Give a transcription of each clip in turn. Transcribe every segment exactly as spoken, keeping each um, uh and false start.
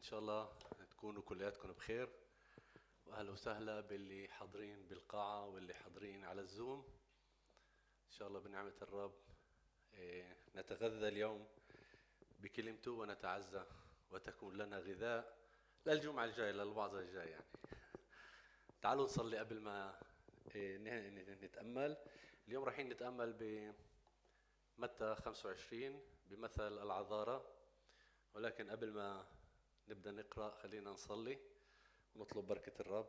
شاء الله تكونوا كلياتكم بخير، واهلا وسهلا باللي حاضرين بالقاعة واللي حاضرين على الزوم. ان شاء الله بنعمة الرب إيه، نتغذى اليوم بكلمته ونتعزى وتكون لنا غذاء للجمعة الجاية للوعظة الجاية. يعني تعالوا نصلي قبل ما إيه، نتأمل. اليوم رايحين نتأمل بمتى خمسة وعشرين بمثل العذارى، ولكن قبل ما نبدأ نقرأ خلينا نصلي ونطلب بركة الرب.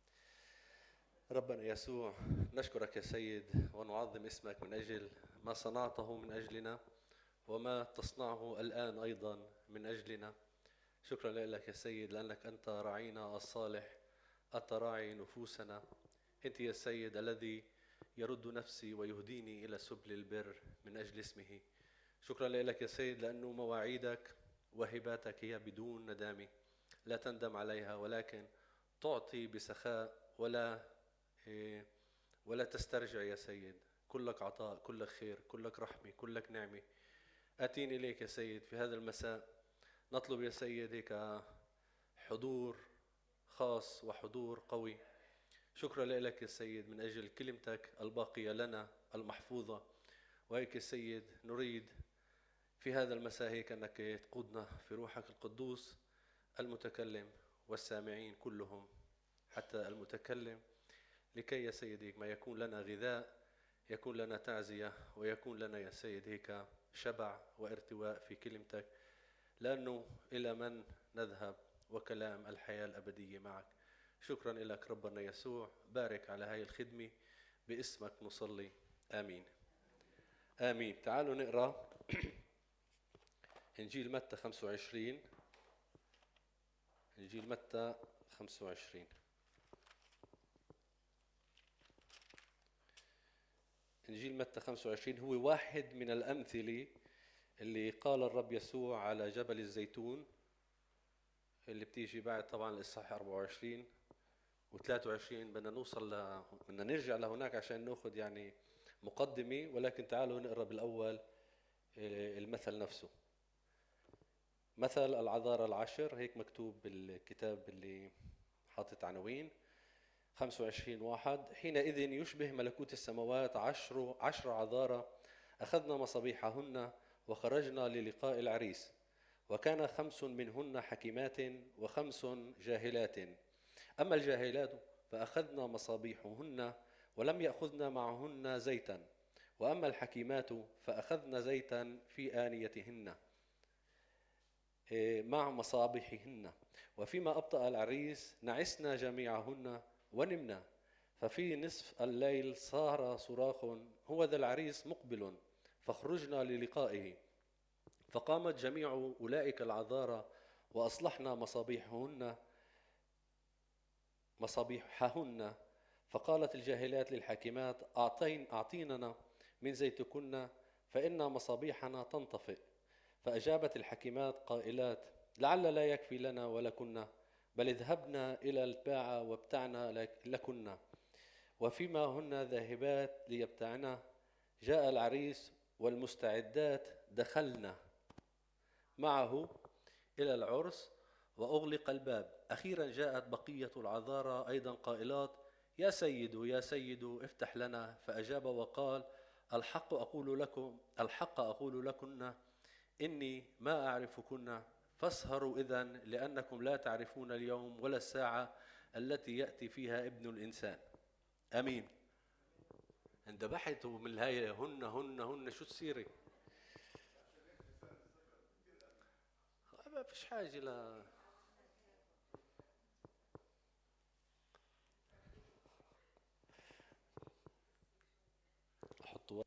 ربنا يسوع، نشكرك يا سيد ونعظم اسمك من أجل ما صنعته من أجلنا وما تصنعه الآن أيضا من أجلنا. شكرا لك يا سيد لأنك أنت راعينا الصالح، أنت راعي نفوسنا. أنت يا سيد الذي يرد نفسي ويهديني إلى سبل البر من أجل اسمه. شكرا لك يا سيد لأنه مواعيدك وهباتك هي بدون ندامة، لا تندم عليها ولكن تعطي بسخاء ولا ولا تسترجع يا سيد. كلك عطاء، كلك خير، كلك رحمة، كلك نعمة. آتيني إليك يا سيد في هذا المساء، نطلب يا سيد هيك حضور خاص وحضور قوي. شكرا لك يا سيد من أجل كلمتك الباقية لنا المحفوظة. وهيك يا سيد نريد في هذا المساء هيك أنك تقودنا في روحك القدوس المتكلم والسامعين كلهم حتى المتكلم، لكي يا سيد هيك ما يكون لنا غذاء، يكون لنا تعزية، ويكون لنا يا سيد هيك شبع وارتواء في كلمتك، لأنه إلى من نذهب وكلام الحياة الأبدية معك. شكرا لك ربنا يسوع، بارك على هاي الخدمة باسمك نصلي، آمين آمين. تعالوا نقرأ إنجيل متى خمسة وعشرين. إنجيل متى خمسة وعشرين. إنجيل متى خمسة وعشرين هو واحد من الأمثلة اللي قال الرب يسوع على جبل الزيتون، اللي بتيجي بعد طبعا الإصحاح أربعة وعشرين وثلاثة وعشرين. بدنا نوصل ل... بدنا نرجع لهناك عشان ناخذ يعني مقدمة، ولكن تعالوا نقرأ بالأول المثل نفسه. مثل العذارى العشر، هيك مكتوب بالكتاب اللي حاطط عناوين. خمسة وعشرين واحد: حينئذ يشبه ملكوت السماوات عشر عشر عذارى أخذنا مصابيحهن وخرجنا للقاء العريس، وكان خمس منهن حكيمات وخمس جاهلات. أما الجاهلات فأخذنا مصابيحهن ولم يأخذن معهن زيتا، وأما الحكيمات فأخذن زيتا في آنيتهن مع مصابيحهن. وفيما أبطأ العريس نعسنا جميعهن ونمنا، ففي نصف الليل صار صراخ: هو ذا العريس مقبل، فخرجنا للقائه. فقامت جميع أولئك العذارى وأصلحنا مصابيحهن مصابيحهن فقالت الجاهلات للحاكمات: أعطين أعطيننا من زيتكن فإن مصابيحنا تنطفئ. فأجابت الحكيمات قائلات: لعل لا يكفي لنا ولكن، بل اذهبنا إلى الباعة وابتعنا لكن. وفيما هن ذاهبات ليبتعنا جاء العريس والمستعدات دخلنا معه إلى العرس وأغلق الباب. أخيرا جاءت بقية العذارى أيضا قائلات: يا سيد يا سيد افتح لنا. فأجاب وقال: الحق أقول لكم الحق أقول لكن إني ما أعرفكن، فاسهروا إذن، لأنكم لا تعرفون اليوم ولا الساعة التي يأتي فيها ابن الإنسان. أمين. اندبحت من الهاي هن هن هن شو تصيري؟ ما فيش حاجة لا أحط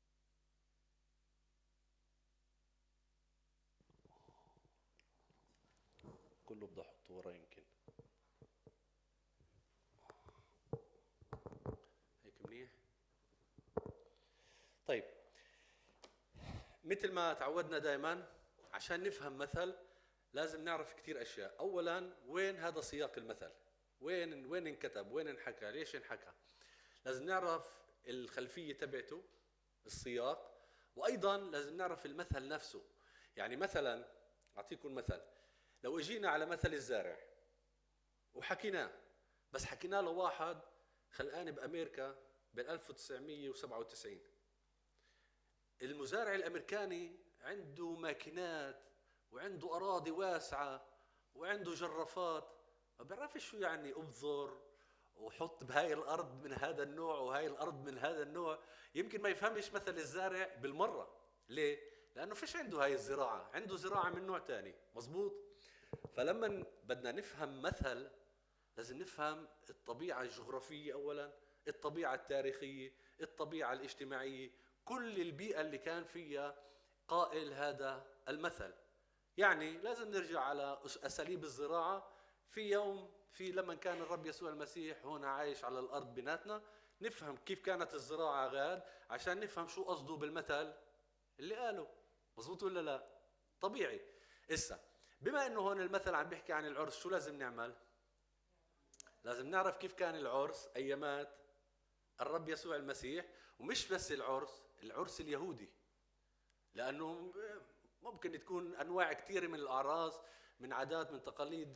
كله بدي أحطه ورا يمكن هيك منيح. طيب، مثل ما تعودنا دائما عشان نفهم مثل لازم نعرف كتير أشياء. أولا وين هذا سياق المثل، وين وين انكتب، وين انحكى، ليش انحكى. لازم نعرف الخلفية تبعته، السياق، وأيضا لازم نعرف المثل نفسه. يعني مثلا أعطيكم مثل: لو اجينا على مثل الزارع وحكيناه، بس حكيناه لواحد خلقان بأمريكا بال ألف وتسعمية وسبعة وتسعين، المزارع الأمريكاني عنده ماكينات وعنده أراضي واسعة وعنده جرافات، ما بيعرفش شو يعني أبذر وحط بهاي الأرض من هذا النوع وهاي الأرض من هذا النوع. يمكن ما يفهمش مثل الزارع بالمرة. ليه؟ لأنه فيش عنده هاي الزراعة، عنده زراعة من نوع تاني. مزبوط؟ فلما بدنا نفهم مثل لازم نفهم الطبيعة الجغرافية أولا، الطبيعة التاريخية، الطبيعة الاجتماعية، كل البيئة اللي كان فيها قائل هذا المثل. يعني لازم نرجع على أساليب الزراعة في يوم في لما كان الرب يسوع المسيح هنا عايش على الأرض بيناتنا، نفهم كيف كانت الزراعة غاد عشان نفهم شو قصده بالمثل اللي قاله. مظبوط ولا لا؟ طبيعي. إسا بما انه هون المثل عم بيحكي عن العرس، شو لازم نعمل؟ لازم نعرف كيف كان العرس ايامات الرب يسوع المسيح، ومش بس العرس، العرس اليهودي، لانه ممكن تكون انواع كثيره من الاعراس، من عادات، من تقاليد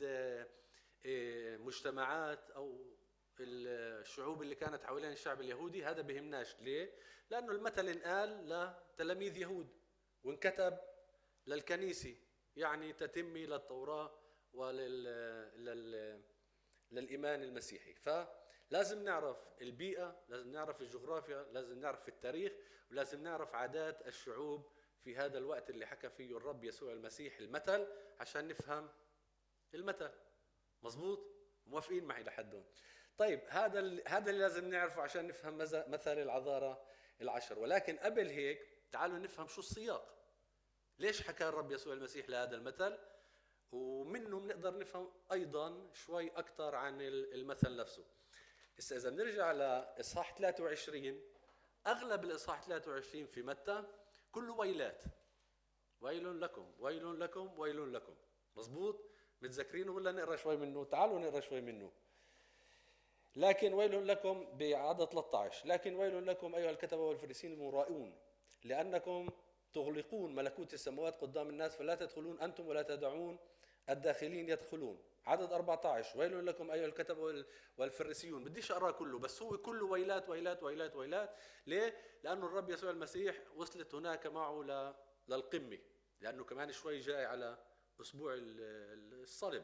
مجتمعات او الشعوب اللي كانت حوالين الشعب اليهودي. هذا بهمناش. ليه؟ لانه المثل انقال لتلاميذ يهود وانكتب للكنيسه، يعني تتمي للتوراه ولل لل... للايمان المسيحي. فلازم نعرف البيئه، لازم نعرف الجغرافيا، لازم نعرف التاريخ، ولازم نعرف عادات الشعوب في هذا الوقت اللي حكى فيه الرب يسوع المسيح المثل عشان نفهم المثل. مزبوط؟ موافقين معي لحد هون؟ طيب هذا ال... هذا اللي لازم نعرفه عشان نفهم مثل العذارى العشر. ولكن قبل هيك تعالوا نفهم شو السياق، ليش حكى الرب يسوع المسيح لهذا المثل، ومنه بنقدر نفهم ايضا شوي اكثر عن المثل نفسه. هسه اذا بنرجع لاصحاح ثلاثة وعشرين، اغلب الاصحاح ثلاثة وعشرين في متى كله ويلات، ويل لكم ويل لكم ويل لكم. مزبوط؟ متذكرينه ولا نقرا شوي منه؟ تعالوا نقرا شوي منه. لكن ويل لكم بعدد ثلاثة عشر، لكن ويل لكم ايها الكتبه والفريسيين المرائون، لانكم تغلقون ملكوت السماوات قدام الناس، فلا تدخلون أنتم ولا تدعون الداخلين يدخلون. عدد أربعة عشر، ويل لكم أيها الكتبة والفريسيون. بديش أقرأ كله، بس هو كله ويلات ويلات ويلات ويلات. ليه؟ لأنه الرب يسوع المسيح وصلت هناك معه للقمة، لأنه كمان شوي جاي على أسبوع الصلب.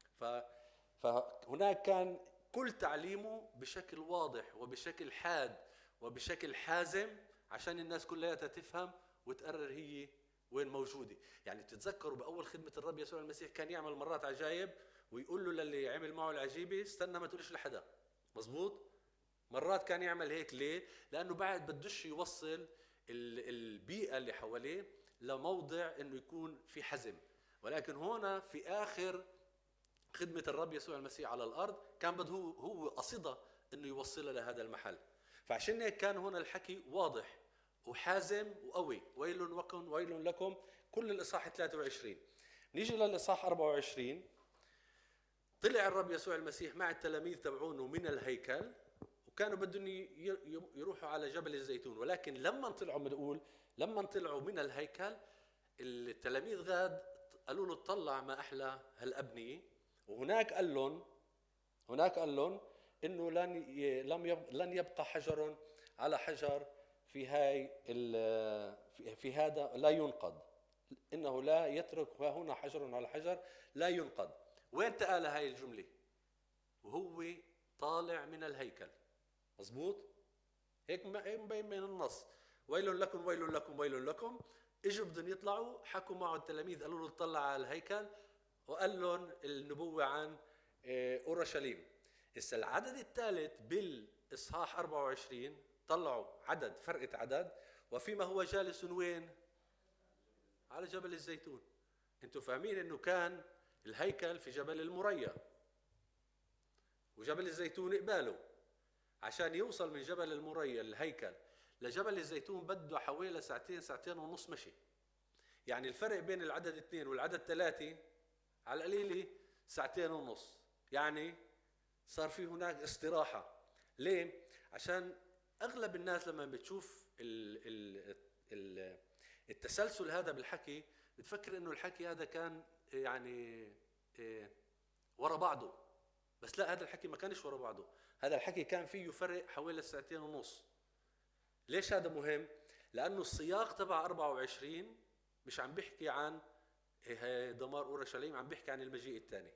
فهناك كان كل تعليمه بشكل واضح وبشكل حاد وبشكل حازم عشان الناس كلها تفهم وتقرر هي وين موجودة. يعني تتذكروا بأول خدمة الرب يسوع المسيح كان يعمل مرات عجائب ويقول له للي عمل معه العجيبة استنى ما تقولش لحدا. مزبوط؟ مرات كان يعمل هيك. ليه؟ لأنه بعد بدوش يوصل البيئة اللي حواليه لموضع إنه يكون في حزم. ولكن هنا في آخر خدمة الرب يسوع المسيح على الأرض كان بده هو هو قصده إنه يوصلها لهذا المحل. فعشان هيك كان هنا الحكي واضح وحازم وقوي. ويل لكم ويل لكم، كل الإصحاح ثلاثة وعشرين. نيجي للإصحاح أربعة وعشرين. طلع الرب يسوع المسيح مع التلاميذ تبعونه من الهيكل، وكانوا بدهم يروحوا على جبل الزيتون. ولكن لما طلعوا، بنقول لما طلعوا من الهيكل التلاميذ غاد قالوا له اطلع ما أحلى هالأبنية. وهناك قال لهم هناك قال لهم إنه لن لم لن يبقى حجر على حجر في هاي في هذا لا ينقض، إنه لا يترك هنا حجر على حجر لا ينقض. وين تقال هاي الجملة؟ وهو طالع من الهيكل. مزبوط؟ هيك مبين من النص. ويل لكم ويل لكم ويل لكم. اجوا بدهم يطلعوا، حكوا معه التلاميذ قالوا له اطلع على الهيكل، وقال لهم النبوة عن أورشليم. هسه العدد الثالث بالإصحاح أربعة وعشرين طلعوا عدد، فرقة عدد، وفيما هو جالس وين؟ على جبل الزيتون. انتوا فاهمين انه كان الهيكل في جبل المريا وجبل الزيتون قباله. عشان يوصل من جبل المريا الهيكل لجبل الزيتون بده حوالي ساعتين ساعتين ونص مشي. يعني الفرق بين العدد اثنين والعدد ثلاثة على القليلة ساعتين ونص. يعني صار في هناك استراحة. ليه؟ عشان أغلب الناس لما بتشوف ال ال ال التسلسل هذا بالحكي بتفكر إنه الحكي هذا كان يعني إيه ورا بعضه، بس لا، هذا الحكي ما كانش ورا بعضه، هذا الحكي كان فيه فرق حوالي ساعتين ونص. ليش هذا مهم؟ لأنه السياق تبع أربعة وعشرين مش عم بيحكي عن دمار أورشليم، عم بيحكي عن المجيء الثاني.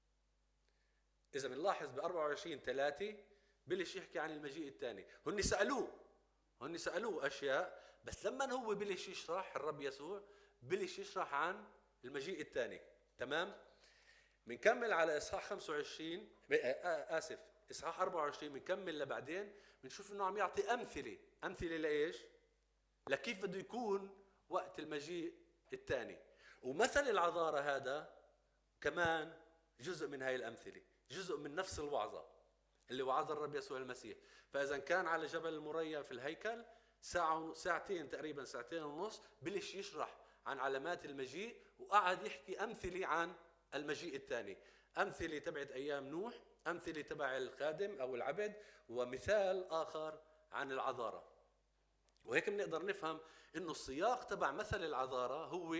إذا بنلاحظ ب أربعة وعشرين ثلاثة بلش يحكي عن المجيء الثاني. هن سألوه هن سألوه أشياء، بس لما هو بلش يشرح الرب يسوع بلش يشرح عن المجيء الثاني. تمام؟ بنكمل على إصحاح خمسة وعشرين، آسف إصحاح أربعة وعشرين، بنكمل لبعدين بنشوف إنه عم يعطي أمثلة. أمثلة لإيش؟ لكيف بده يكون وقت المجيء الثاني. ومثل العذارى هذا كمان جزء من هاي الأمثلة، جزء من نفس الوعظة اللي وعظ الرب يسوع المسيح. فإذا كان على جبل المريا في الهيكل ساعة ساعتين تقريبا، ساعتين ونص، بلش يشرح عن علامات المجيء، وقعد يحكي أمثلة عن المجيء الثاني، أمثلة تبعت أيام نوح، أمثلة تبع الخادم أو العبد، ومثال آخر عن العذارى. وهيك بنقدر نفهم إنه السياق تبع مثل العذارى هو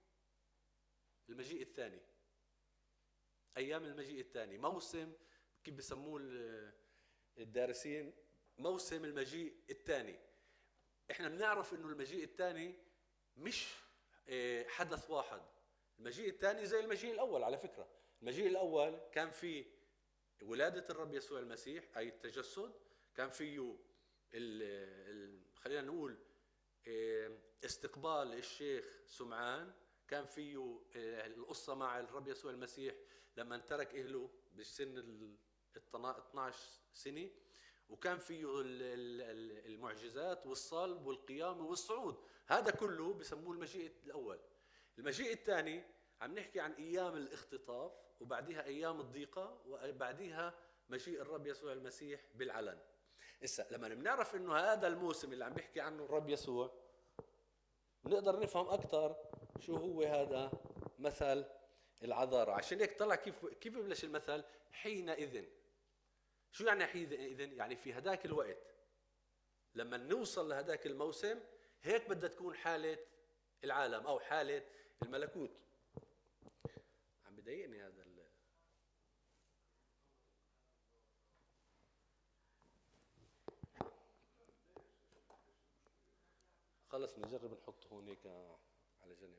المجيء الثاني، أيام المجيء الثاني، موسم كيف بسموه الدارسين موسم المجيء الثاني. احنا بنعرف إنه المجيء الثاني مش حدث واحد. المجيء الثاني زي المجيء الأول على فكرة. المجيء الأول كان فيه ولادة الرب يسوع المسيح أي التجسد، كان فيه ال ال خلينا نقول استقبال الشيخ سمعان، كان فيه القصة مع الرب يسوع المسيح لما ترك أهله بسن ال اثنعش سنة، وكان فيه المعجزات والصلب والقيام والصعود. هذا كله بسموه المجيء الأول. المجيء الثاني عم نحكي عن أيام الاختطاف، وبعدها أيام الضيقة، وبعدها مجيء الرب يسوع المسيح بالعلن. إسا لما بنعرف إنه هذا الموسم اللي عم بيحكي عنه الرب يسوع، نقدر نفهم أكثر شو هو هذا مثل العذارى. عشان هيك طلع كيف كيف ببلش المثل حينئذ. شو يعني حينئذ؟ يعني في هداك الوقت لما نوصل لهداك الموسم هيك بدها تكون حالة العالم أو حالة الملكوت. عم بضايقني هذا ال... خلص بنجرب نحطه هونيك على جنب.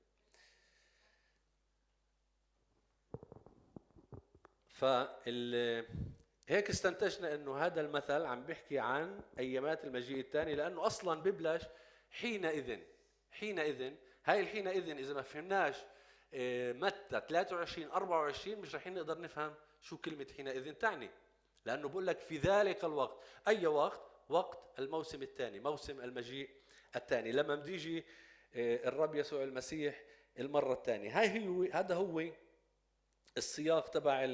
فال هيك استنتجنا انه هذا المثل عم بيحكي عن ايامات المجيء الثاني، لانه اصلا ببلش حينئذ. حينئذ هاي الحينئذ اذا ما فهمناش متى ثلاثة وعشرين أربعة وعشرين مش رح نقدر نفهم شو كلمة حينئذ تعني، لانه بقول لك في ذلك الوقت. اي وقت؟ وقت الموسم الثاني، موسم المجيء الثاني، لما بده يجي الرب يسوع المسيح المرة الثانية. هاي هو هذا هو السياق تبع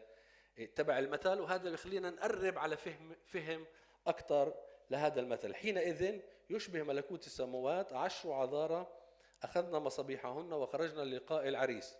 تبع المثل، وهذا بيخلينا نقرب على فهم فهم أكثر لهذا المثل. حينئذ يشبه ملكوت السماوات عشر عذارى أخذنا مصابيحهن وخرجنا للقاء العريس.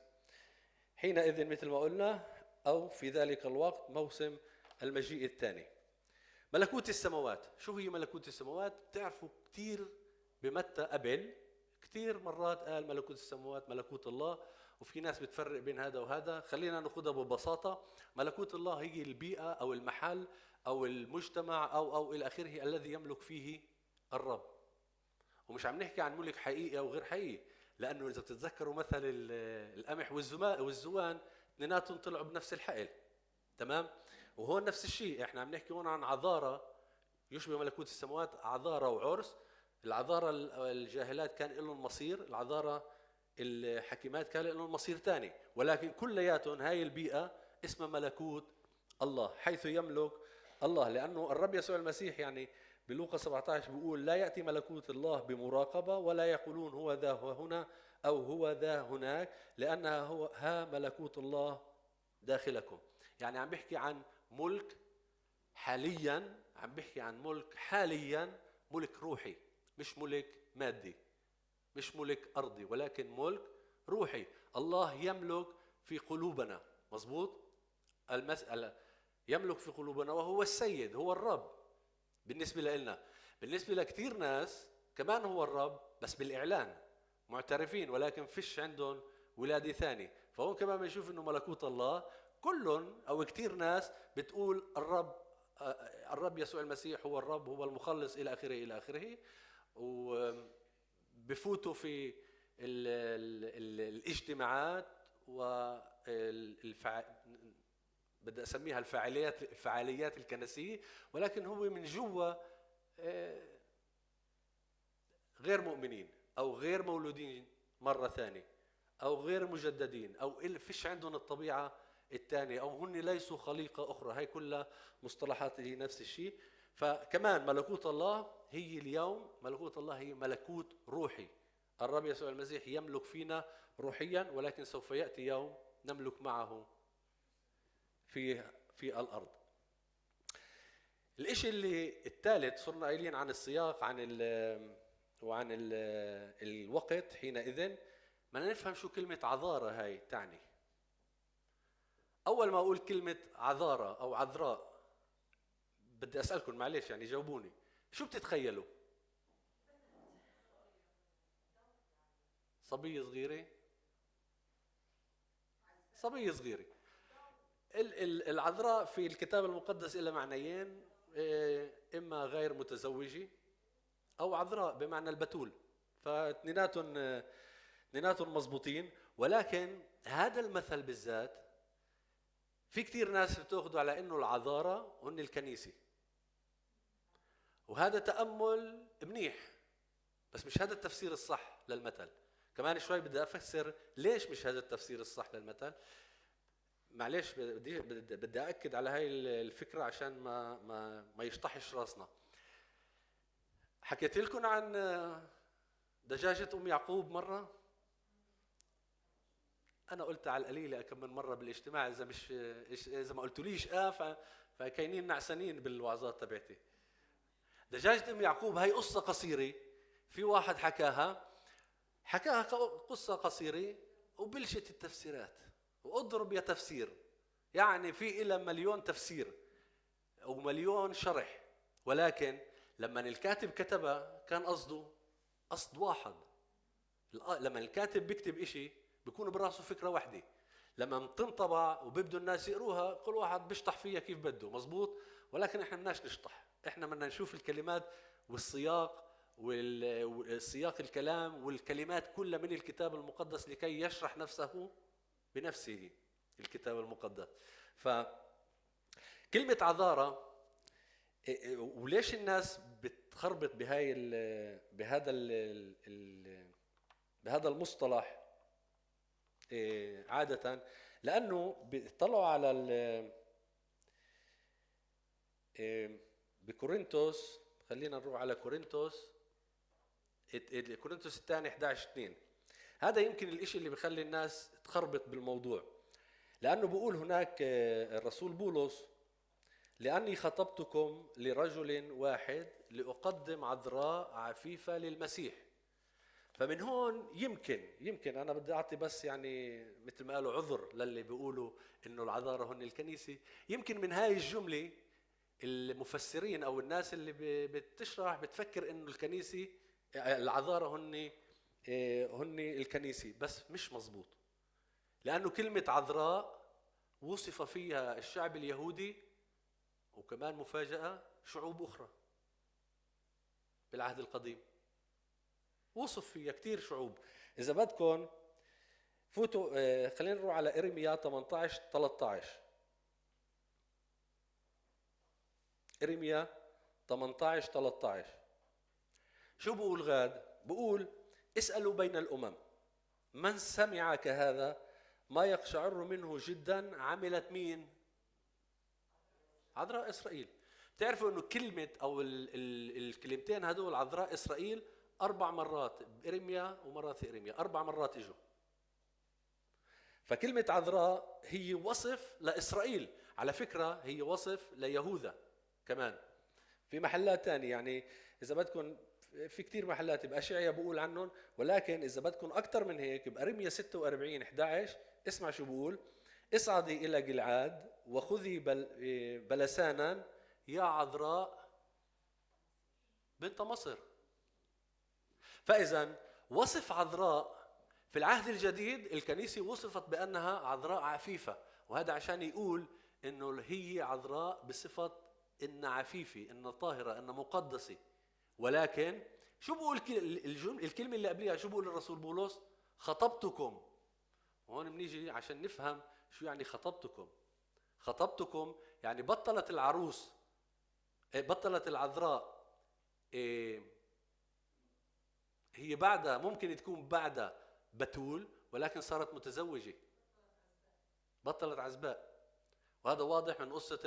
حينئذ مثل ما قلنا، أو في ذلك الوقت، موسم المجيء الثاني. ملكوت السماوات، شو هي ملكوت السماوات؟ بتعرفوا كثير بمتى قبل كثير مرات قال ملكوت السماوات ملكوت الله، وفي ناس بتفرق بين هذا وهذا. خلينا ناخذها ببساطة. ملكوت الله هي البيئة أو المحل أو المجتمع أو أو إلى آخره الذي يملك فيه الرب. ومش عم نحكي عن ملك حقيقي أو غير حقيقي، لأنه إذا بتتذكروا مثل القمح والزوان اثنيناتهم طلعوا بنفس الحقل. تمام؟ وهون نفس الشيء، احنا عم نحكي هون عن عذارى يشبه ملكوت السماوات، عذارى وعرس. العذارى الجاهلات كان لهم مصير، العذارى الحكيمات كان لهم مصير ثاني، ولكن كلياتهم هاي البيئة اسمها ملكوت الله، حيث يملك الله. لأنه الرب يسوع المسيح يعني بلوقا سبعة عشر بيقول لا يأتي ملكوت الله بمراقبة، ولا يقولون هو ذا هو هنا أو هو ذا هناك، لأنها هو ها ملكوت الله داخلكم. يعني عم بيحكي عن ملك حاليا، عم بيحكي عن ملك حاليا، ملك روحي، مش ملك مادي، مش ملك أرضي، ولكن ملك روحي. الله يملك في قلوبنا. مظبوط؟ المسألة يملك في قلوبنا، وهو السيد، هو الرب بالنسبة لنا. بالنسبة لكثير ناس كمان هو الرب، بس بالإعلان معترفين، ولكن فيش عندهم ولادة ثاني. فهون كمان بنشوف انه ملكوت الله كلهم او كتير ناس بتقول الرب الرب يسوع المسيح هو الرب، هو المخلص الى اخره الى اخره، وبفوتوا في ال ال ال الاجتماعات والفع... بدي اسميها الفعاليات الفعاليات الكنسيه، ولكن هو من جوا غير مؤمنين او غير مولودين مره ثانيه او غير مجددين او فيش عندهم الطبيعه الثانيه او هن ليسوا خليقه اخرى. هي كلها مصطلحات هي نفس الشيء. فكمان ملكوت الله هي اليوم ملكوت الله هي ملكوت روحي. الرب يسوع المسيح يملك فينا روحيا، ولكن سوف ياتي يوم نملك معه في في الارض. الشيء اللي الثالث صرنا قايلين عن السياق عن ال وعن ال الوقت حينئذ بدنا نفهم شو كلمة عذارى هاي تعني. أول ما أقول كلمة عذارى أو عذراء بدي أسألكم معلش يعني جاوبوني، شو بتتخيلوا؟ صبية صغيرة؟ صبية صغيرة. العذراء في الكتاب المقدس إلى معنيين، إما غير متزوجة أو عذراء بمعنى البتول، فاثنيناتهم اثنيناتهم مضبوطين. ولكن هذا المثل بالذات في كتير ناس بتاخذوا على انه العذارى هن الكنيسه، وهذا تأمل منيح بس مش هذا التفسير الصح للمثل. كمان شوي بدي افسر ليش مش هذا التفسير الصح للمثل. معلش بدي بدي اكد على هاي الفكره عشان ما ما ما يشطحش راسنا. حكيت لكم عن دجاجة أم يعقوب مرة، أنا قلت على القليلة كم من مرة بالاجتماع، إذا مش إذا ما قلتوليش آه فكاينين نعسانين بالوعظات تبعتي. دجاجة أم يعقوب هاي قصة قصيرة، في واحد حكاها حكاها قصة قصيرة وبلشت التفسيرات واضرب يا تفسير، يعني في إلى مليون تفسير ومليون شرح. ولكن لما الكاتب كتبها كان قصده قصد واحد. لما الكاتب بيكتب إشي بيكون براسه فكرة واحدة، لما بتنطبع وبيبدوا الناس يقروها كل واحد بيشطح فيها كيف بده مزبوط. ولكن احنا بدناش نشطح، احنا بدنا نشوف الكلمات والسياق والسياق الكلام والكلمات كلها من الكتاب المقدس لكي يشرح نفسه بنفسه الكتاب المقدس. فكلمة عذارى، وليش الناس بتخربط بهاي ال بهذا ال بهذا المصطلح عادة؟ لأنه بيطلعوا على بكورنثوس، خلينا نروح على كورنثوس كورنثوس الثاني إحدى عشر اثنين. هذا يمكن الإشي اللي بيخلي الناس تخربط بالموضوع، لأنه بيقول هناك الرسول بولس: لأني خطبتكم لرجل واحد لأقدم عذراء عفيفة للمسيح. فمن هون يمكن يمكن أنا بدي أعطي بس يعني مثل ما قالوا عذر للي بيقولوا إنه العذارى هن الكنيسة. يمكن من هاي الجملة المفسرين أو الناس اللي بتشرح بتفكر إنه الكنيسة العذارى هن هن الكنيسة، بس مش مزبوط. لأنه كلمة عذراء وصف فيها الشعب اليهودي وكمان مفاجأة شعوب أخرى بالعهد القديم، وصف فيها كتير شعوب. إذا بدكم فوتوا آه خلينا نروح على إرميا ثمانية عشر ثلاثة عشر. إرميا ثمانية عشر ثلاثة عشر شو بقول غاد؟ بقول: اسألوا بين الأمم من سمع كهذا ما يقشعر منه جدا عملت مين؟ عذراء إسرائيل. بتعرفوا إنه كلمة أو ال ال الكلمتين هدول عذراء إسرائيل أربع مرات بإرميا ومرة في إرميا، أربع مرات إجوا. فكلمة عذراء هي وصف لإسرائيل، على فكرة هي وصف ليهوذا كمان في محلات تانية. يعني إذا بدكم في كتير محلات بأشعيا بقول عنهم، ولكن إذا بدكم أكتر من هيك بإرميا ستة وأربعين إحدى عشر اسمع شو بقول: اصعدي إلى جلعاد وخذي بل بلسانا يا عذراء بنت مصر. فإذا وصف عذراء في العهد الجديد الكنيسة وصفت بأنها عذراء عفيفة، وهذا عشان يقول إنه هي عذراء بصفة إنها عفيفة، إنها طاهرة، إنها مقدسة. ولكن شو بقول الكلمة اللي قبلها؟ شو بقول الرسول بولس؟ خطبتكم. وهون بنيجي عشان نفهم شو يعني خطبتكم. خطبتكم يعني بطلت العروس، بطلت العذراء، هي بعدها ممكن تكون بعدها بتول، ولكن صارت متزوجة، بطلت عزباء. وهذا واضح من قصة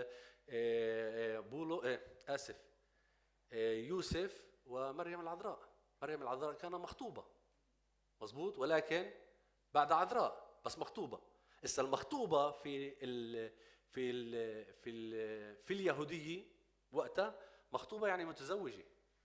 بولو آسف يوسف ومريم العذراء. مريم العذراء كانت مخطوبة مظبوط، ولكن بعد عذراء بس مخطوبة. إسا المخطوبة في ال في ال في ال في اليهودية وقتها مخطوبة يعني متزوجة.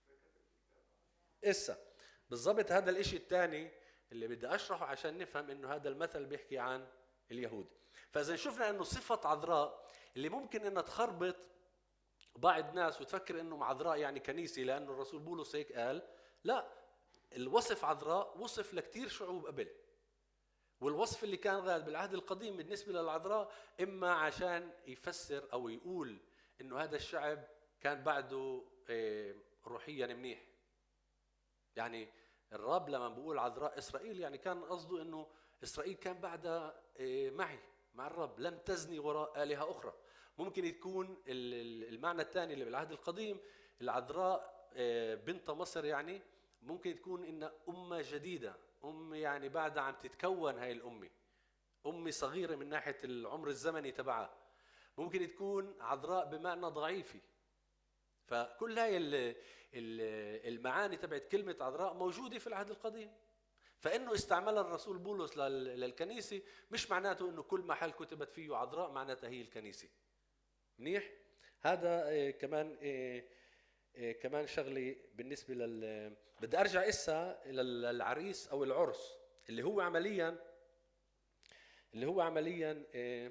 إسا بالضبط هذا الاشي الثاني اللي بدي اشرحه عشان نفهم انه هذا المثل بيحكي عن اليهود. فاذا شفنا انه صفة عذراء اللي ممكن انها تخربط بعض ناس وتفكر انه عذراء يعني كنيسة، لانه الرسول بولس هيك قال، لا، الوصف عذراء وصف لكتير شعوب قبل. والوصف اللي كان غالب بالعهد القديم بالنسبة للعذراء اما عشان يفسر او يقول انه هذا الشعب كان بعده روحيا منيح. يعني الرب لما بقول عذراء إسرائيل يعني كان قصده إنه إسرائيل كان بعدها معي مع الرب، لم تزني وراء آلهة أخرى. ممكن يكون المعنى الثاني اللي بالعهد القديم العذراء بنت مصر، يعني ممكن تكون إن أمة جديدة، أم يعني بعدها عم تتكون هاي الأمة، أمة صغيرة من ناحية العمر الزمني تبعها. ممكن تكون عذراء بمعنى ضعيفة. فكل هاي المعاني تبعت كلمة عذراء موجودة في العهد القديم. فإنه استعملها الرسول بولس للكنيسة مش معناته إنه كل محل كتبت فيه عذراء معناتها هي الكنيسة. منيح؟ هذا كمان كمان شغلي بالنسبة لل بدي أرجع إسا للعريس أو العرس اللي هو عمليا اللي هو عمليا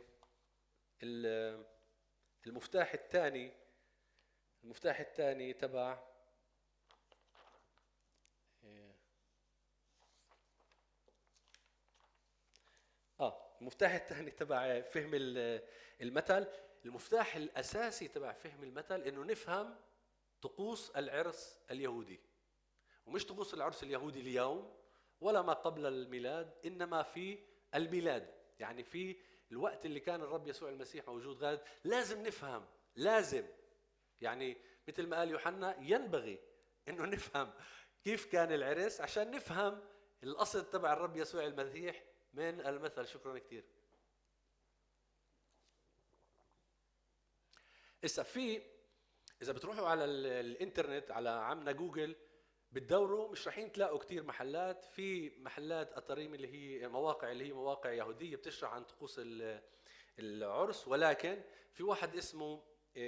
المفتاح الثاني المفتاح الثاني تبع اه المفتاح الثاني تبع فهم المثل. المفتاح الاساسي تبع فهم المثل انه نفهم طقوس العرس اليهودي، ومش طقوس العرس اليهودي اليوم ولا ما قبل الميلاد، انما في الميلاد، يعني في الوقت اللي كان الرب يسوع المسيح موجود غاد. لازم نفهم، لازم يعني مثل ما قال يوحنا ينبغي انه نفهم كيف كان العرس عشان نفهم الاصل تبع الرب يسوع المسيح من المثل. شكرا كثير. إسا في اذا بتروحوا على الانترنت على عمنا جوجل بتدوروا مش رايحين تلاقوا كثير محلات، في محلات أطاريم اللي هي مواقع اللي هي مواقع يهودية بتشرح عن طقوس العرس، ولكن في واحد اسمه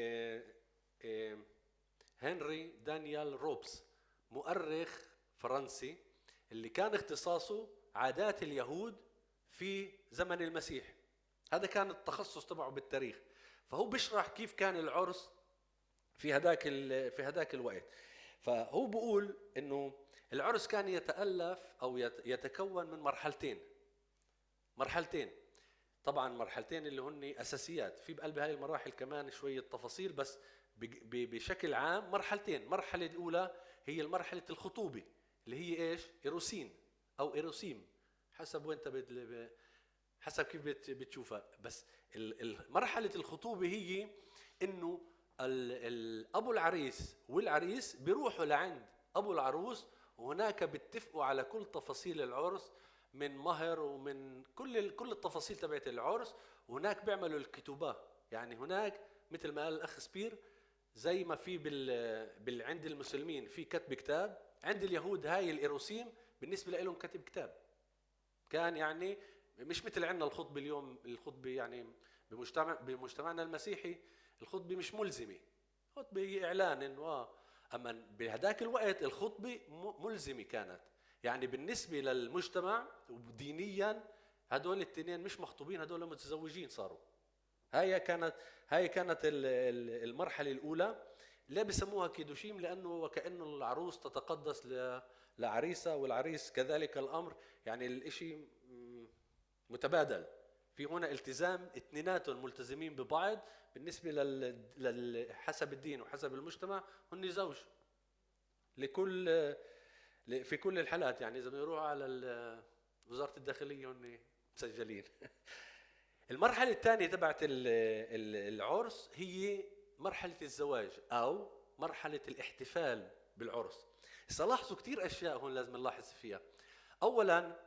هنري دانيال روبس، مؤرخ فرنسي، اللي كان اختصاصه عادات اليهود في زمن المسيح. هذا كان التخصص تبعه بالتاريخ. فهو بيشرح كيف كان العرس في هذاك في هذاك الوقت. فهو بيقول انه العرس كان يتألف او يتكون من مرحلتين مرحلتين طبعا مرحلتين اللي هن اساسيات، في بقلب هاي المراحل كمان شويه تفاصيل، بس بشكل عام مرحلتين. المرحله الاولى هي مرحله الخطوبه اللي هي ايش؟ ايروسين او ايروسيم، حسب وين انت حسب كيف بتشوفها. بس مرحله الخطوبه هي انه ابو العريس والعريس بيروحوا لعند ابو العروس، وهناك بيتفقوا على كل تفاصيل العرس من مهر ومن كل كل التفاصيل تبعت العرس. وهناك بيعملوا الكتوبة، يعني هناك مثل ما قال الاخ سبير زي ما في بال, بال عند المسلمين في كتب كتاب، عند اليهود هاي الايروسيم بالنسبه لهم كتب كتاب. كان يعني مش مثل عندنا الخطبه اليوم. الخطبه يعني بمجتمع بمجتمعنا المسيحي الخطبه مش ملزمه، خطبه هي اعلان انه اه اما بهداك الوقت الخطبه ملزمه كانت. يعني بالنسبه للمجتمع ودينيا هدول الاثنين مش مخطوبين، هدول متزوجين صاروا. هاي كانت هاي كانت المرحله الاولى اللي بسموها كيدوشيم، لانه وكانه العروس تتقدس لعريسة والعريس كذلك الأمر، يعني الإشي متبادل. في هنا التزام، اثنيناتهم ملتزمين ببعض بالنسبة لل... لل... حسب الدين وحسب المجتمع هن زوج لكل في كل الحالات. يعني إذا بنروح على وزارة الداخلية هن مسجلين. المرحلة الثانية تبعت العرس هي مرحلة الزواج أو مرحلة الاحتفال بالعرس. لاحظوا كتير أشياء هون لازم نلاحظ فيها. أولاً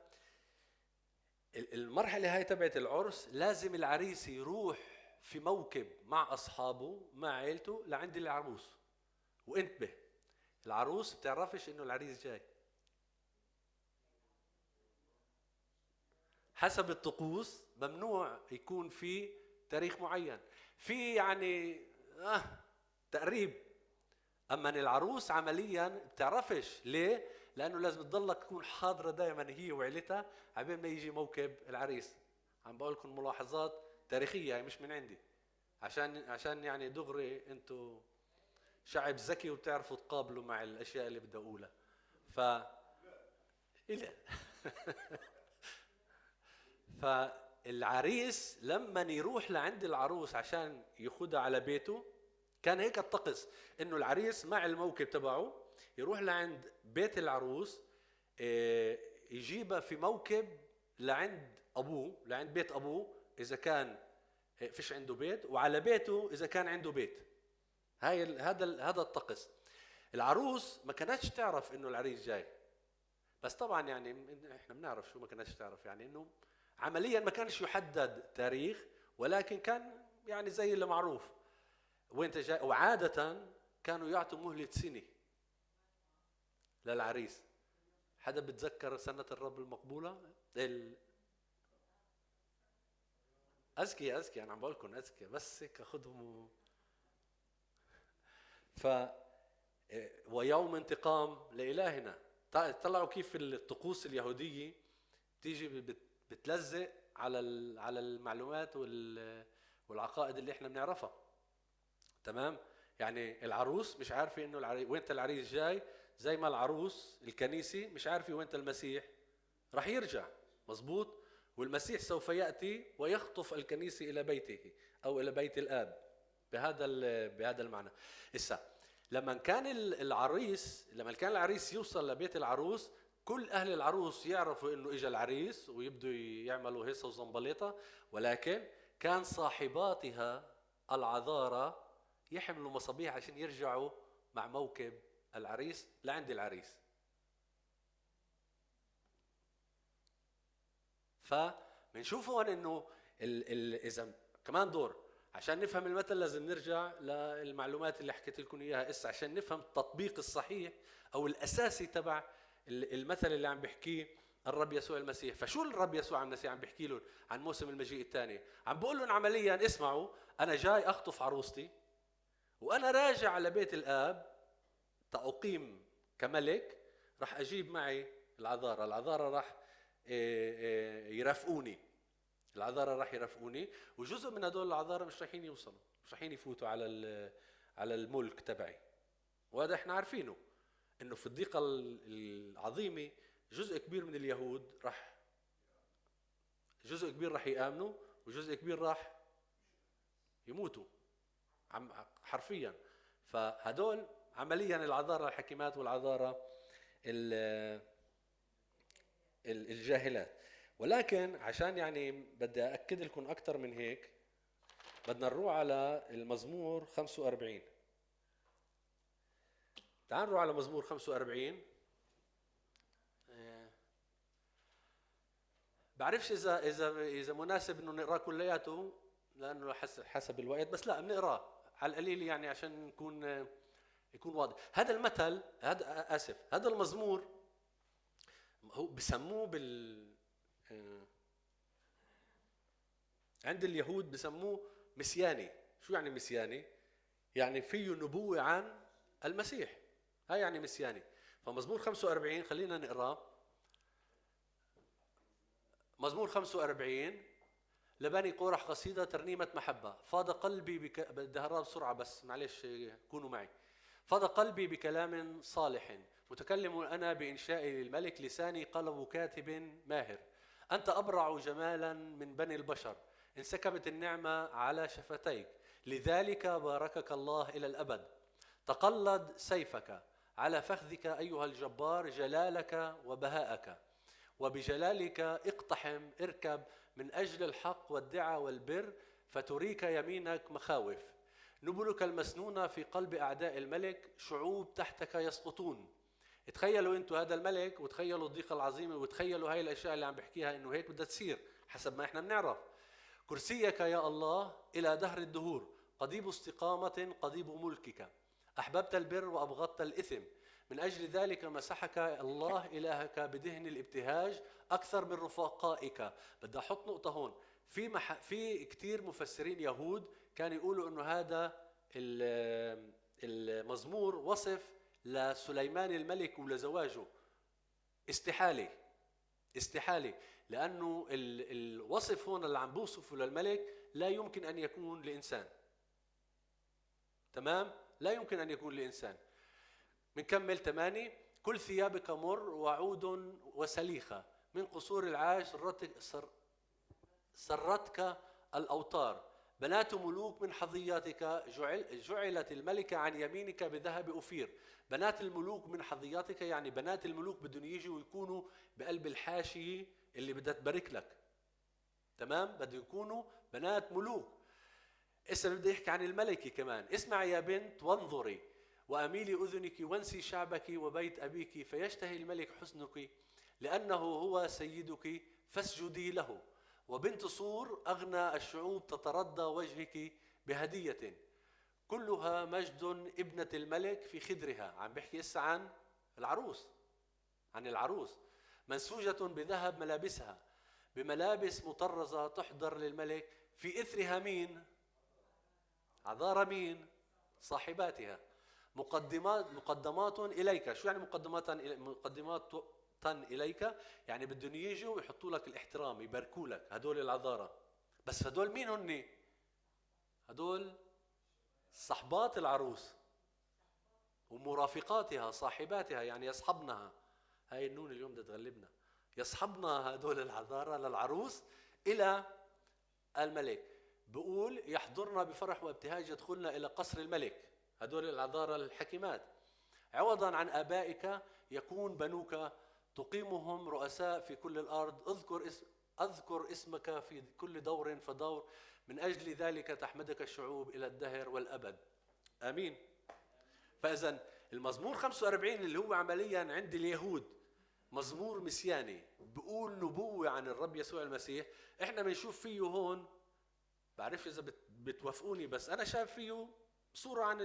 المرحلة هاي تبعت العرس لازم العريس يروح في موكب مع أصحابه مع عيلته لعند العروس. وانتبه، العروس بتعرفش إنه العريس جاي حسب الطقوس. ممنوع يكون في تاريخ معين، في يعني آه تقريب. أما العروس عمليا بتعرفش ليه؟ لأنه لازم تضلك تكون حاضرة دائما هي وعيلتها عبين ما يجي موكب العريس. عم بقول لكم ملاحظات تاريخية هي مش من عندي، عشان عشان يعني دغري انتوا شعب ذكي وبتعرفوا تقابلوا مع الأشياء اللي بدي أقولها. ف إلا فالعريس لما يروح لعند العروس عشان ياخدها على بيته، كان هيك الطقس انه العريس مع الموكب تبعه يروح لعند بيت العروس، يجيبها في موكب لعند ابوه، لعند بيت ابوه اذا كان فيش عنده بيت، وعلى بيته اذا كان عنده بيت. هاي هذا هذا الطقس. العروس ما كانتش تعرف انه العريس جاي، بس طبعا يعني احنا بنعرف شو ما كانتش تعرف، يعني انه عمليا ما كانش يحدد تاريخ، ولكن كان يعني زي اللي معروف وين جاي. وعادة كانوا يعطوا مهلة سنة للعريس. حدا بتذكر سنة الرب المقبولة؟ ال... أذكي أذكي أنا عم بقول لكم أذكي، بس هيك أخذهم. ف ويوم انتقام لإلهنا. طلعوا كيف الطقوس اليهودية تيجي بتلزق على على المعلومات والعقائد اللي احنا بنعرفها. تمام؟ يعني العروس مش عارفه انه العريس وين العريس جاي، زي ما العروس الكنيسه مش عارفه وين المسيح راح يرجع. مزبوط؟ والمسيح سوف ياتي ويخطف الكنيسه الى بيته او الى بيت الاب بهذا بهذا المعنى. هسه لما كان العريس لما كان العريس يوصل لبيت العروس، كل اهل العروس يعرفوا انه اجى العريس ويبدوا يعملوا هيصه وزنبليطه، ولكن كان صاحباتها العذارى يحملوا مصابيح عشان يرجعوا مع موكب العريس لعند العريس. فبنشوف هون انه اذا كمان دور عشان نفهم المثل لازم نرجع للمعلومات اللي حكيت لكم اياها اسا عشان نفهم التطبيق الصحيح او الاساسي تبع المثل اللي عم بحكيه الرب يسوع المسيح. فشو الرب يسوع المسيح عم بحكي لهم عن موسم المجيء الثاني؟ عم بقول لهم عمليا اسمعوا، انا جاي اخطف عروستي وانا راجع على بيت الاب تأقيم كملك، راح اجيب معي العذارى. العذارى راح يرافقوني العذارى راح يرافقوني وجزء من هدول العذارى مش رايحين يوصلوا، مش رايحين يفوتوا على على الملك تبعي. وهذا احنا عارفينه انه في الضيقه العظيمه جزء كبير من اليهود راح جزء كبير راح يآمنوا وجزء كبير راح يموتوا عم حرفيا. فهدول عمليا العذارى الحكيمات والعذارى الجاهلات. ولكن عشان يعني بدي أأكد لكم أكثر من هيك بدنا نروح على المزمور خمسة وأربعين. تعالوا نروح على مزمور خمسة وأربعين. بعرفش إذا إذا إذا مناسب إنه نقرأ كلياته لأنه حسب الوقت، بس لا بنقرأ على القليل يعني عشان نكون يكون واضح. هذا المثل هذا آسف هذا المزمور هو بسموه بال عند اليهود بسموه مسياني. شو يعني مسياني؟ يعني فيه نبوة عن المسيح، هاي يعني مسياني. فمزمور خمسة وأربعين خلينا نقرأ. مزمور خمسة وأربعين لبني قورح قصيدة ترنيمة محبة. فاض قلبي بك... بدي أقرأ بسرعة بس معلش كونوا معي. فاض قلبي بكلام صالح متكلم أنا بإنشائي للملك، لساني قلب كاتب ماهر. أنت أبرع جمالا من بني البشر، انسكبت النعمة على شفتيك، لذلك باركك الله إلى الأبد. تقلد سيفك على فخذك أيها الجبار، جلالك وبهاءك، وبجلالك اقتحم اركب من أجل الحق والدعى والبر، فتريك يمينك مخاوف. نبلك المسنونة في قلب أعداء الملك، شعوب تحتك يسقطون. تخيلوا انتوا هذا الملك، وتخيلوا الضيقة العظيمة، وتخيلوا هاي الأشياء اللي عم بحكيها إنه هيك بدها تصير حسب ما إحنا بنعرف. كرسيك يا الله إلى دهر الدهور، قضيب استقامة قضيب ملكك. أحببت البر وأبغضت الإثم، من أجل ذلك مسحك الله إلهك بدهن الابتهاج أكثر من رفقائك. بدي أحط نقطة هون. في مح... في كتير مفسرين يهود كانوا يقولوا إنه هذا المزمور وصف لسليمان الملك ولزواجه. استحالة استحالة، لأنه الوصف هون اللي عم بوصفه للملك لا يمكن أن يكون لإنسان. تمام؟ لا يمكن أن يكون لإنسان. منكمل ثمانية. كل ثيابك مر وعود وسليخة، من قصور العاج سرتك, سر سرتك الأوتار. بنات ملوك من حظياتك، جعل جعلت الملكة عن يمينك بذهب أفير. بنات الملوك من حظياتك يعني بنات الملوك بدهم يجوا ويكونوا بقلب الحاشية اللي بدها تبارك لك. تمام؟ بدهم يكونوا بنات ملوك. اسا بده يحكي عن الملكة كمان. اسمع يا بنت وانظري، وأميلي أذنك وانسي شعبك وبيت أبيك، فيشتهي الملك حسنك لأنه هو سيدك، فاسجدي له. وبنت صور أغنى الشعوب تتردى وجهك بهدية، كلها مجد ابنة الملك في خدرها. عم بحكي إسا عن العروس، عن العروس. منسوجة بذهب ملابسها، بملابس مطرزة تحضر للملك، في إثرها مين؟ عذارى مين؟ صاحباتها. مقدمات مقدمات إليك. شو يعني مقدمات مقدمات إليك؟ يعني بدهم يجوا ويحطوا لك الاحترام، يباركوا لك. هدول العذارى. بس هدول مين هن؟ هدول صحبات العروس ومرافقاتها صاحباتها، يعني يصحبنها. هاي النون اليوم بدها تغلبنا. يصحبنا هدول العذارى للعروس إلى الملك. بقول يحضرنا بفرح وابتهاج يدخلنا إلى قصر الملك. هدول العذارى الحكيمات. عوضا عن آبائك يكون بنوك، تقيمهم رؤساء في كل الأرض. اذكر اسم أذكر اسمك في كل دور فدور، من أجل ذلك تحمدك الشعوب إلى الدهر والأبد. آمين. فإذا المزمور خمسة وأربعين اللي هو عمليا عند اليهود مزمور مسياني، بقول نبوة عن الرب يسوع المسيح. احنا بنشوف فيه هون، بعرفش إذا بتوافقوني، بس أنا شايف فيه صورة عن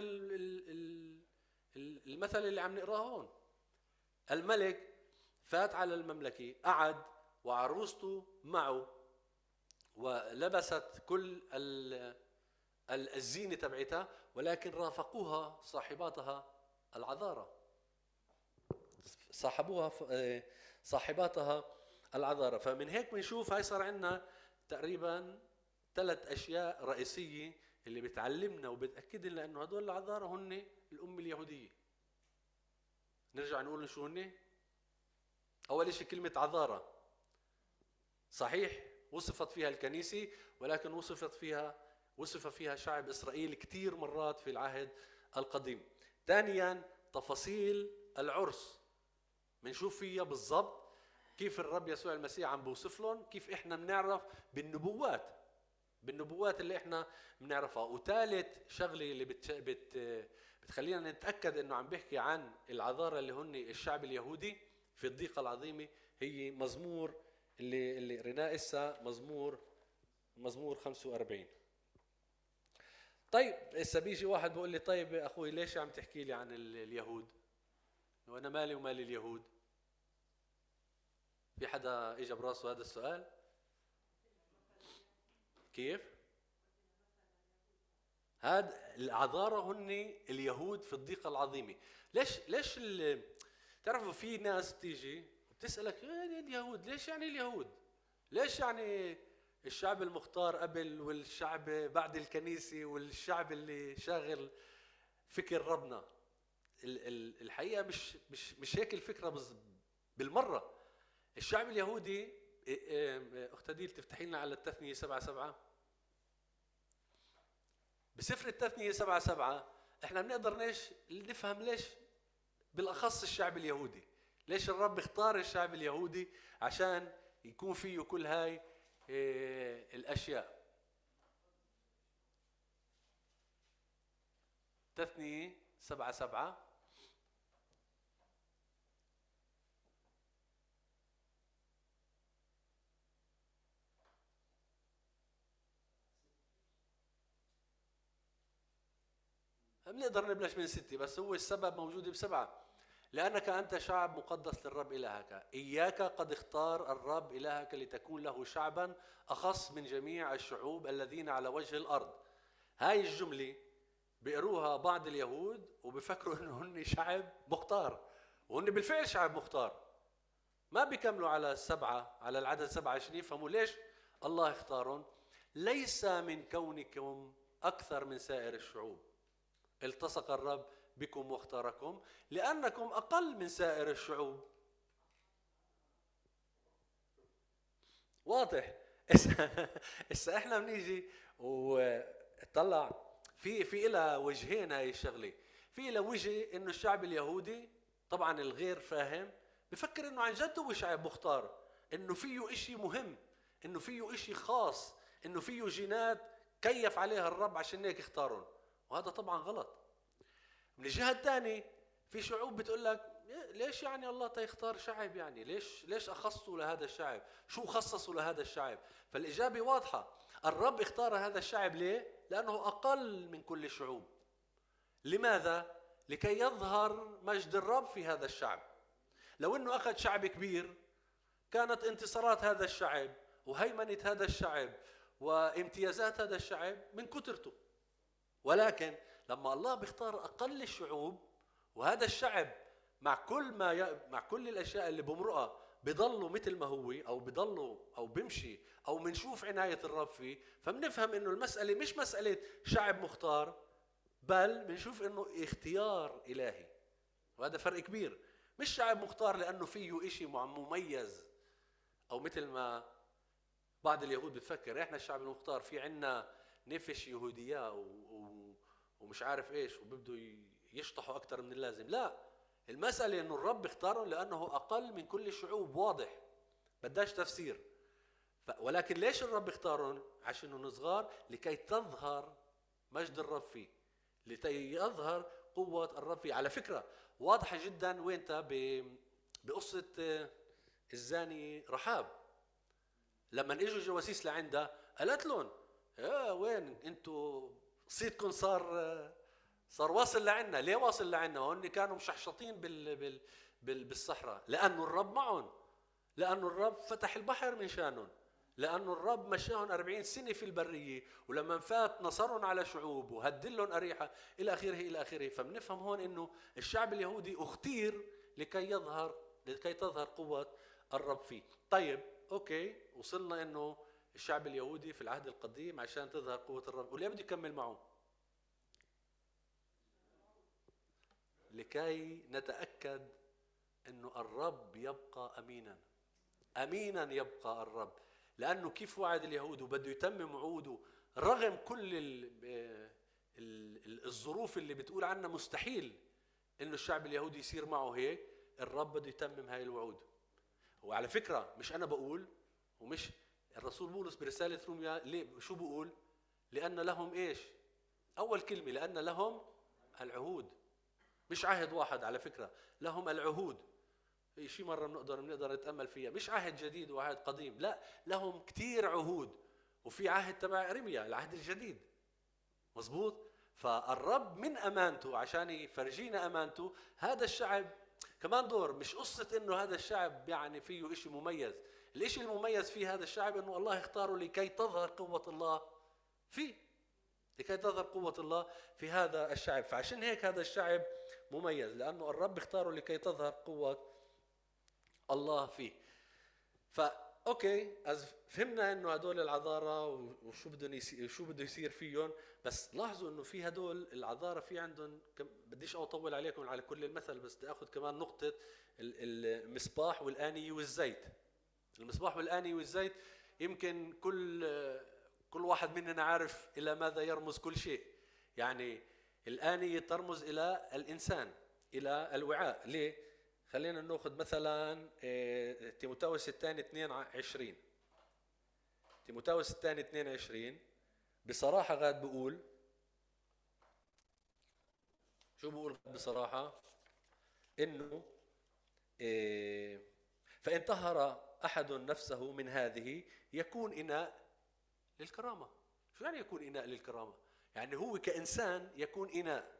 المثل اللي عم نقراه هون. الملك فات على المملكة، قعد وعروسته معه، ولبست كل الزينة تبعتها، ولكن رافقوها صاحباتها العذارى، صاحبوها صاحباتها العذارى. فمن هيك بنشوف هاي صار عندنا تقريبا ثلاث أشياء رئيسية اللي بتعلمنا وبتأكد لنا أنه هدول العذارى هن الأمة اليهودية. نرجع نقول شو هن. أول شيء كلمة عذارى، صحيح وصفت فيها الكنيسة، ولكن وصفت فيها وصف فيها شعب إسرائيل كتير مرات في العهد القديم. ثانيا تفاصيل العرس بنشوف فيها بالضبط كيف الرب يسوع المسيح عم بوصف لهم، كيف إحنا بنعرف بالنبوات بالنبوات اللي إحنا بنعرفها. وثالث شغلة اللي بت... بت... بتخلينا نتأكد إنه عم بيحكي عن العذارى اللي هن الشعب اليهودي في الضيقة العظيمة، هي مزمور اللي اللي قريناه إسا، مزمور مزمور خمسة وأربعين. طيب إسا بيجي واحد بيقول لي طيب أخوي ليش عم تحكي لي عن اليهود؟ وأنا مالي ومال اليهود؟ في حدا إجا براسه هذا السؤال؟ كيف؟ هاد العذارى هن اليهود في الضيقة العظيمة. ليش ليش تعرفوا في ناس تيجي بتسألك يعني اليهود ليش يعني اليهود؟ ليش يعني الشعب المختار قبل والشعب بعد الكنيسة والشعب اللي شاغل فكر ربنا؟ الحقيقة مش مش مش هيك الفكرة بالمرة. الشعب اليهودي، أخت ديل تفتحي لنا على التثنية سبعة سبعة. بسفر التثنية سبعة سبعة احنا بنقدر ليش نفهم ليش بالأخص الشعب اليهودي، ليش الرب اختار الشعب اليهودي عشان يكون فيه كل هاي الأشياء. تثنية سبعة سبعة. بنقدر نبلش من ستة، بس هو السبب موجود بسبعة. لأنك أنت شعب مقدس للرب إلهك، إياك قد اختار الرب إلهك لتكون له شعبا أخص من جميع الشعوب الذين على وجه الأرض. هاي الجملة بيقروها بعض اليهود وبفكروا إنه هن شعب مختار، وهن بالفعل شعب مختار. ما بيكملوا على السبعة، على العدد سبعة عشان يفهموا ليش الله اختارهم. ليس من كونكم أكثر من سائر الشعوب التصق الرب بكم واختاركم، لأنكم أقل من سائر الشعوب. واضح؟ إسا إحنا بنيجي وطلع في في إلى وجهين هاي الشغلة. في إلى وجه إنه الشعب اليهودي طبعا الغير فاهم بفكر إنه عن جد هو شعب مختار، إنه فيه إشي مهم، إنه فيه إشي خاص، إنه فيه جينات كيف عليها الرب عشان هيك اختارهم، وهذا طبعا غلط. من الجهة الثانية في شعوب بتقول لك ليش يعني الله تيختار شعب، يعني ليش ليش أخصوا لهذا الشعب، شو خصصوا لهذا الشعب؟ فالإجابة واضحة، الرب اختار هذا الشعب ليه؟ لأنه أقل من كل الشعوب. لماذا؟ لكي يظهر مجد الرب في هذا الشعب. لو أنه أخذ شعب كبير كانت انتصارات هذا الشعب وهيمنة هذا الشعب وامتيازات هذا الشعب من كترته، ولكن لما الله بيختار أقل الشعوب وهذا الشعب مع كل ما ي... مع كل الأشياء اللي بمرقها بيضلوا مثل ما هو، أو بيضلوا أو بيمشي أو منشوف عناية الرب فيه، فبنفهم إنه المسألة مش مسألة شعب مختار، بل بنشوف إنه اختيار إلهي. وهذا فرق كبير. مش شعب مختار لأنه فيه إشي مميز، أو مثل ما بعض اليهود بتفكر إحنا الشعب المختار في عنا نفش يهودية و... و... ومش عارف إيش وبيبدوا يشطحوا أكتر من اللازم. لا، المسألة إنه الرب اختارهم لأنه أقل من كل الشعوب، واضح، بداش تفسير. ف... ولكن ليش الرب اختارهم؟ عشان إنه صغار، لكي تظهر مجد الرب فيه، لكي يظهر قوة الرب فيه. على فكرة واضحة جدا وينتا ب... بقصة الزاني رحاب، لما اجوا جواسيس لعندها قالت لهم يا وين انتوا صيتكم صار صار واصل لعنا. ليه واصل لعنا؟ هون كانوا مشحشطين بال بال بال بالصحراء، لانه الرب معهم، لانه الرب فتح البحر من شانهم، لانه الرب مشاهم أربعين سنة في البرية، ولما فات نصرهم على شعوب وهدلهم أريحة الى اخره الى اخره. فبنفهم هون انه الشعب اليهودي اختير لكي يظهر لكي تظهر قوة الرب فيه. طيب اوكي، وصلنا انه الشعب اليهودي في العهد القديم عشان تظهر قوة الرب، وليه بدي يكمل معه؟ لكي نتأكد انه الرب يبقى امينا. امينا يبقى الرب، لانه كيف وعد اليهود وبده يتمم وعوده رغم كل ال ال الظروف اللي بتقول عنها مستحيل انه الشعب اليهودي يصير معه هيك، الرب بده يتمم هاي الوعود. وعلى فكرة مش انا بقول، ومش الرسول بولس برسالة روميا ليه شو بقول؟ لأن لهم إيش؟ أول كلمة لأن لهم العهود، مش عهد واحد على فكرة، لهم العهود. شيء مرة بنقدر بنقدر نتأمل فيها، مش عهد جديد وعهد قديم، لا، لهم كتير عهود. وفي عهد تبع إرميا العهد الجديد، مزبوط. فالرب من أمانته عشان يفرجينا أمانته هذا الشعب كمان دور. مش قصة إنه هذا الشعب يعني فيه إشي مميز، الإشي المميز في هذا الشعب إنه الله اختاره لكي تظهر قوة الله فيه، لكي تظهر قوة الله في هذا الشعب. فعشان هيك هذا الشعب مميز، لأنه الرب اختاره لكي تظهر قوة الله فيه. ف اوكي از فهمنا انه هدول العذارى وشو بدهم يصير شو بده يصير فيهم، بس لاحظوا انه في هدول العذارى في عندهم كم... بديش اطول عليكم على كل المثل، بس بدي اخذ كمان نقطه المصباح والآنية والزيت. المصباح والآنية والزيت يمكن كل كل واحد مننا عارف الى ماذا يرمز كل شيء. يعني الآنية ترمز الى الانسان، الى الوعاء. ليه؟ خلينا ناخذ مثلا تيموثاوس الثاني اثنين وعشرين. تيموثاوس الثاني اثنين وعشرين بصراحة غاد بقول شو بقول بصراحة؟ انه فإن طهر أحد نفسه من هذه يكون إناء للكرامة. شو يعني يكون إناء للكرامة؟ يعني هو كإنسان يكون إناء.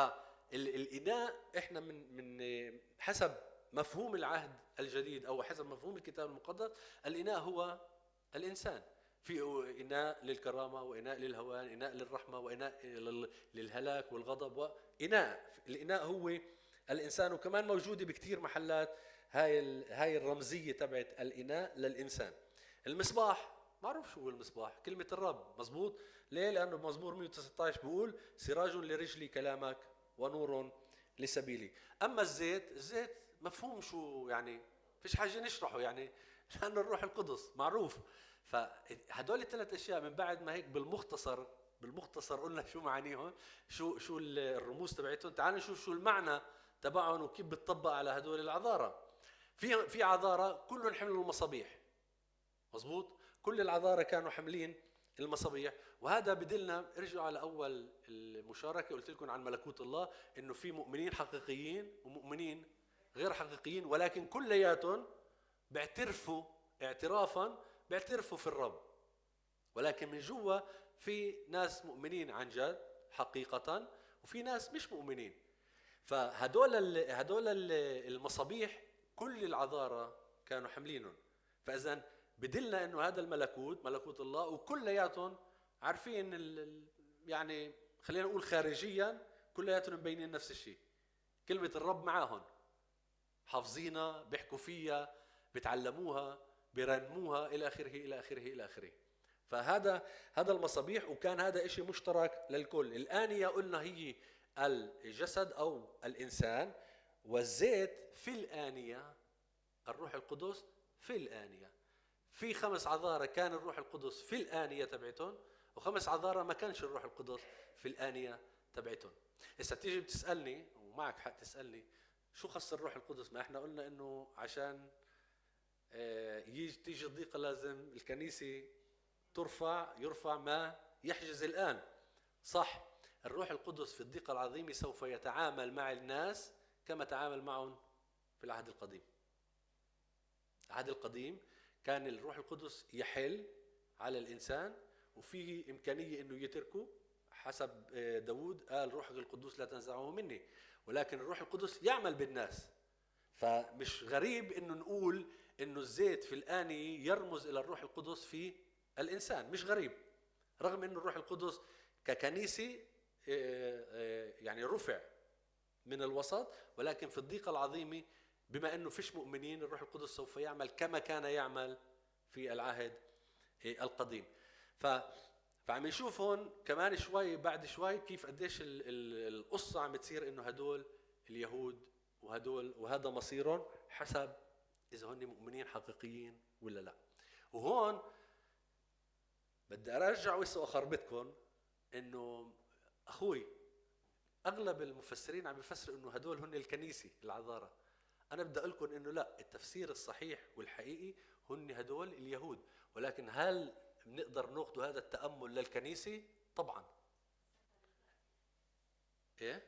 فالإناء إحنا من من حسب مفهوم العهد الجديد أو حسب مفهوم الكتاب المقدس، الإناء هو الإنسان. في إناء للكرامة وإناء للهوان، إناء للرحمة وإناء للهلاك والغضب، وإناء الإناء هو الإنسان. وكمان موجودة بكتير محلات هاي هاي الرمزية تبعت الإناء للإنسان. المصباح معروف شو هو المصباح، كلمة الرب، مزبوط. ليه؟ لأنه بمزمور مئة وتسعة عشر بيقول سراج لرجلي كلامك ونور لسبيلي. أما الزيت، الزيت مفهوم شو يعني، فيش حاجة نشرحه يعني، لأنه الروح القدس معروف. فهدول الثلاث أشياء من بعد ما هيك بالمختصر بالمختصر قلنا شو معانيهم، شو شو الرموز تبعتهم. تعالوا نشوف شو المعنى تبعهم وكيف بتطبق على هدول العذارى. في في عذارى كلهم حملوا المصابيح، مزبوط. كل العذارى كانوا حاملين المصابيح. وهذا بدلنا ارجعوا على اول المشاركه، قلت لكم عن ملكوت الله انه في مؤمنين حقيقيين ومؤمنين غير حقيقيين، ولكن كلياتهم بيعترفوا اعترافا بيعترفوا في الرب. ولكن من جوا في ناس مؤمنين عن جد حقيقه، وفي ناس مش مؤمنين. فهدول هدول المصابيح كل العذارى كانوا حاملينهم. فاذا بدلنا انه هذا الملكوت ملكوت الله، وكلياتهم عارفين يعني خلينا نقول خارجيا كلياتهم مبينين نفس الشيء. كلمة الرب معاهم، حافظينها، بيحكوا فيها، بتعلموها، بيرنموها الى اخره الى اخره الى اخره. فهذا هذا المصابيح، وكان هذا شيء مشترك للكل. الآنية قلنا هي الجسد او الانسان، والزيت في الآنية، الروح القدس في الآنية. في خمس عذارى كان الروح القدس في الآنية تبعتهم، وخمس عذارى ما كانش الروح القدس في الآنية تبعتهم. إذا تيجي بتسألني، ومعك حق تسألني، شو خص الروح القدس؟ ما احنا قلنا انه عشان يجي تيجي الضيقة لازم الكنيسة ترفع يرفع ما يحجز الآن. صح، الروح القدس في الضيقة العظيمة سوف يتعامل مع الناس كما تعامل معهم في العهد القديم. العهد القديم كان الروح القدس يحل على الإنسان، وفيه إمكانية إنه يتركه. حسب داود قال روحك القدوس لا تنزعه مني، ولكن الروح القدس يعمل بالناس. فمش غريب إنه نقول إنه الزيت في الآنية يرمز إلى الروح القدس في الإنسان، مش غريب. رغم إنه الروح القدس ككنيسة يعني رفع من الوسط، ولكن في الضيقة العظيمة بما أنه فيش مؤمنين، الروح القدس سوف يعمل كما كان يعمل في العهد القديم. ف فعم نشوف هون كمان شوي بعد شوي كيف قديش القصة عم تصير إنه هدول اليهود وهدول وهذا مصيرهم حسب إذا هن مؤمنين حقيقيين ولا لا. وهون بدي أرجع وسط أخربتكم إنه أخوي أغلب المفسرين عم يفسروا إنه هدول هن الكنيسة العذارى. أنا بدي أقول لكم إنه لا، التفسير الصحيح والحقيقي هن هدول اليهود. ولكن هل بنقدر ناخذ هذا التأمل للكنيسة؟ طبعا. إيه؟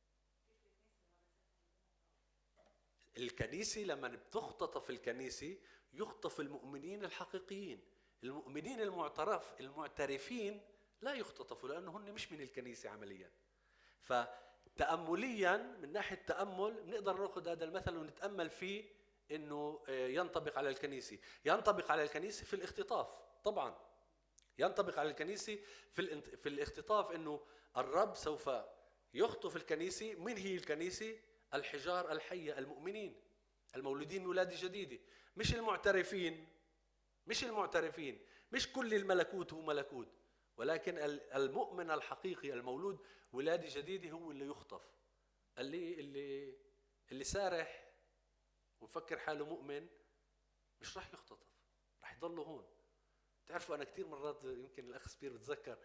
الكنيسة لما بتختطف الكنيسة يخطف المؤمنين الحقيقيين. المؤمنين المعترف المعترفين لا يختطفوا لأنه هن مش من الكنيسة عمليا. فتأمليا من ناحية تأمل بنقدر ناخذ هذا المثل ونتأمل فيه إنه ينطبق على الكنيسة. ينطبق على الكنيسة في الاختطاف طبعا. ينطبق على الكنيسة في في الاختطاف إنه الرب سوف يخطف الكنيسة. من هي الكنيسة؟ الحجار الحية، المؤمنين المولودين من ولادة جديدة، مش المعترفين مش المعترفين، مش كل الملكوت هو ملكوت، ولكن المؤمن الحقيقي المولود ولادة جديدة هو اللي يخطف، اللي اللي اللي سارح ومفكر حاله مؤمن مش راح يختطف، راح يضل هون. تعرفوا أنا كتير مرات، يمكن الأخ سبير بتذكر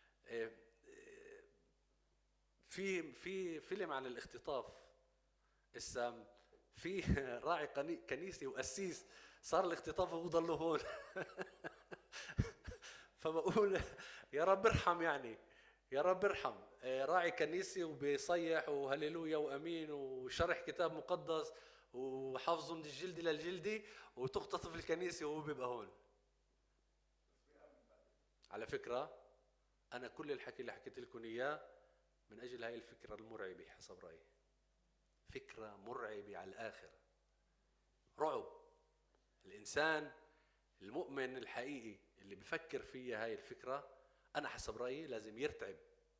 في في فيلم عن الاختطاف، السام في راعي كنيسة وقسيس صار الاختطاف وهو ضل هون. فبقول يا رب ارحم، يعني يا رب ارحم راعي كنيسة وبيصيح وهللويا وأمين وشرح كتاب مقدس وحافظه من الجلد للجلدي، وتختطف الكنيسة وهو بيبقى هون. على فكرة أنا كل الحكي اللي حكيت لكم إياه من أجل هاي الفكرة المرعبة حسب رأيي، فكرة مرعبة على الآخر، رعب. الإنسان المؤمن الحقيقي اللي بفكر فيها هاي الفكرة، أنا حسب رأيي لازم يرتعب،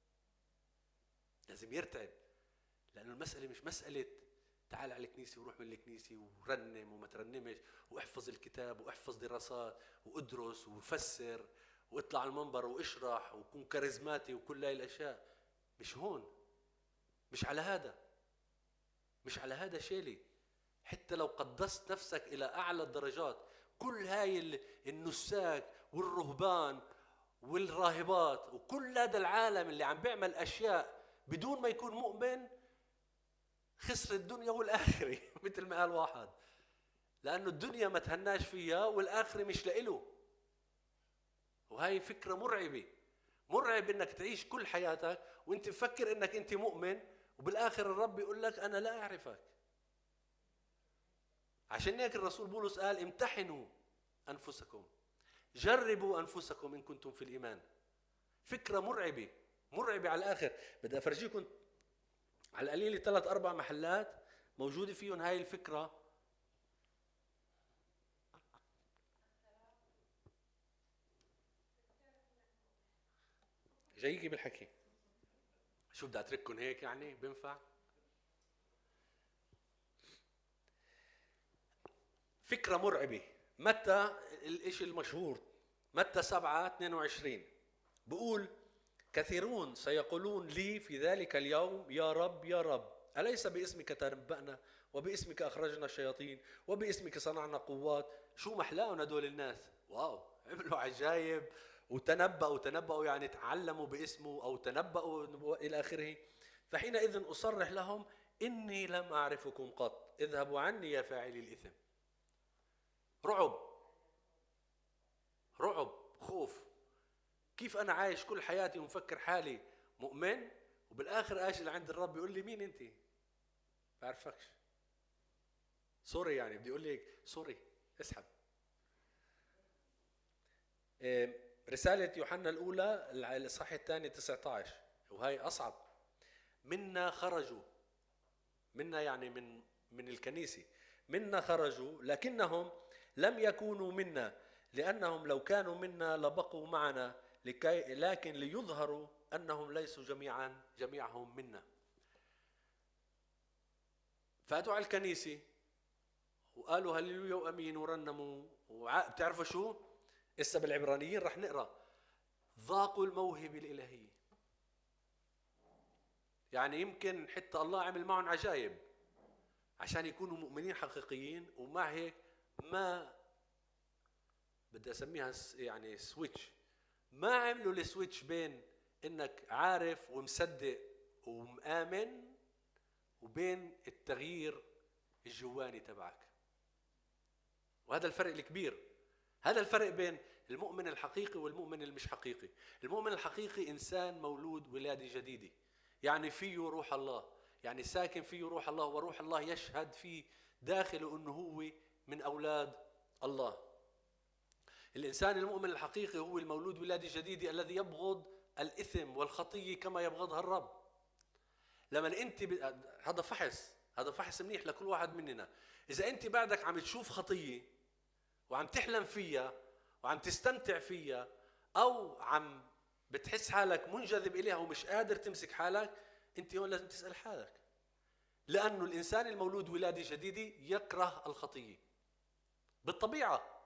لازم يرتعب، لأنه المسألة مش مسألة تعال على الكنيسة وروح من الكنيسة ورنم وما ترنمش واحفظ الكتاب واحفظ دراسات وادرس وفسر واطلع على المنبر واشرح وكون كاريزماتي وكل هاي الأشياء. مش هون، مش على هذا، مش على هذا شيلي. حتى لو قدست نفسك إلى أعلى الدرجات، كل هاي النساك والرهبان والراهبات وكل هذا العالم اللي عم بيعمل أشياء بدون ما يكون مؤمن خسر الدنيا والآخرة. مثل ما قال واحد، لأنه الدنيا ما تهناش فيها والآخرة مش لإله. وهي فكرة مرعبة، مرعب إنك تعيش كل حياتك وإنت تفكر إنك أنت مؤمن، وبالآخر الرب يقول لك أنا لا أعرفك. عشان هيك الرسول بولس قال امتحنوا أنفسكم، جربوا أنفسكم إن كنتم في الإيمان. فكرة مرعبة، مرعبة على الآخر. بدي أفرجيكم على القليل ثلاث أربع محلات موجودة فيهم هاي الفكرة. جايكي بالحكي، شو بدي أترككم هيك يعني بنفع؟ فكرة مرعبة. متى الاشي المشهور، متى سبعة اثنين وعشرين بقول كثيرون سيقولون لي في ذلك اليوم يا رب يا رب أليس باسمك تنبأنا وباسمك أخرجنا الشياطين وباسمك صنعنا قوات. شو محلاهم هدول الناس، واو، عملوا عجائب وتنبأوا، تنبأوا يعني تعلموا باسمه أو تنبأوا إلى آخره. فحينئذ أصرح لهم إني لم أعرفكم قط، اذهبوا عني يا فاعلي الإثم. رعب، رعب، خوف. كيف أنا عايش كل حياتي ومفكر حالي مؤمن وبالآخر آجي لعند الرب يقول لي مين أنت؟ بعرفكش، سوري، يعني بدي أقول لك سوري، اسحب. رسالة يوحنا الأولى الإصحاح الثاني تسعة عشر، وهي أصعب. منا خرجوا، منا يعني من من الكنيسة، منا خرجوا لكنهم لم يكونوا منا، لأنهم لو كانوا منا لبقوا معنا، لكي لكن ليظهروا أنهم ليسوا جميعا جميعهم منا. فاتوا على الكنيسة وقالوا هللويا وأمين ورنموا وع... بتعرفوا شو؟ إسا بالعبرانيين رح نقرأ ذاقوا الموهبة الإلهية. يعني يمكن حتى الله عمل معهم عجائب عشان يكونوا مؤمنين حقيقيين، ومع هيك ما بدي أسميها يعني سويتش، ما عملوا السويتش بين إنك عارف ومصدق ومآمن وبين التغيير الجواني تبعك. وهذا الفرق الكبير، هذا الفرق بين المؤمن الحقيقي والمؤمن المش حقيقي. المؤمن الحقيقي إنسان مولود ولادة جديدة، يعني فيه روح الله، يعني ساكن فيه روح الله، وروح الله يشهد فيه داخله أنه هو من أولاد الله. الإنسان المؤمن الحقيقي هو المولود ولادة جديدة الذي يبغض الإثم والخطية كما يبغضها الرب. لما أنت ب... هذا فحص، هذا فحص منيح لكل واحد مننا. إذا أنت بعدك عم تشوف خطية وعم تحلم فيها وعم تستمتع فيها، أو عم بتحس حالك منجذب إليها ومش قادر تمسك حالك، أنت هون لازم تسأل حالك، لأنه الإنسان المولود ولادة جديدة يكره الخطية بالطبيعة.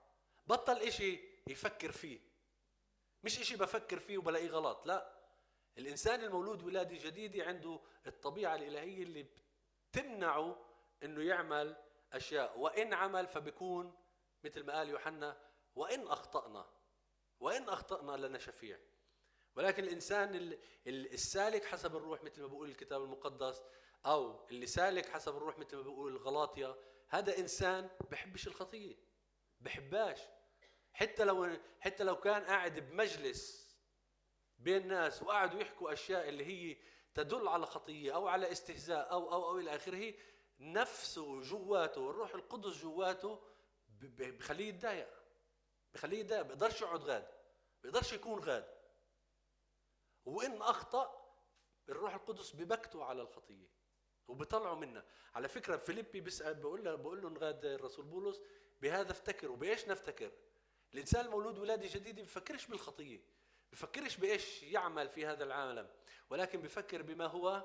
بطل إشي يفكر فيه، مش إشي بفكر فيه وبلاقيه غلط. لا، الإنسان المولود ولادة جديدة عنده الطبيعة الإلهية اللي بتمنعه إنه يعمل أشياء، وإن عمل فبيكون مثل ما قال يوحنا وإن أخطأنا وإن أخطأنا لنا شفيع. ولكن الإنسان السالك حسب الروح مثل ما بيقول الكتاب المقدس، أو اللي سالك حسب الروح مثل ما بيقول الغلاطية، هذا إنسان بحبش الخطية، بحباش. حتى لو حتى لو كان قاعد بمجلس بين ناس وقعدوا يحكوا أشياء اللي هي تدل على خطية أو على استهزاء أو أو أو إلى آخره، نفسه جواته الروح القدس جواته بخليه يتضايق، بخليه يتضايق، بيقدرش يقعد غاد، بيقدرش يكون غاد. وإن أخطأ الروح القدس ببكته على الخطية وبيطلعوا منها. على فكرة فيليبي بيسأل بقول له بقول لهم غاد الرسول بولس بهذا افتكروا. بإيش نفتكر؟ الإنسان المولود ولادة جديدة بفكرش بالخطية، بفكرش بإيش يعمل في هذا العالم، ولكن بفكر بما هو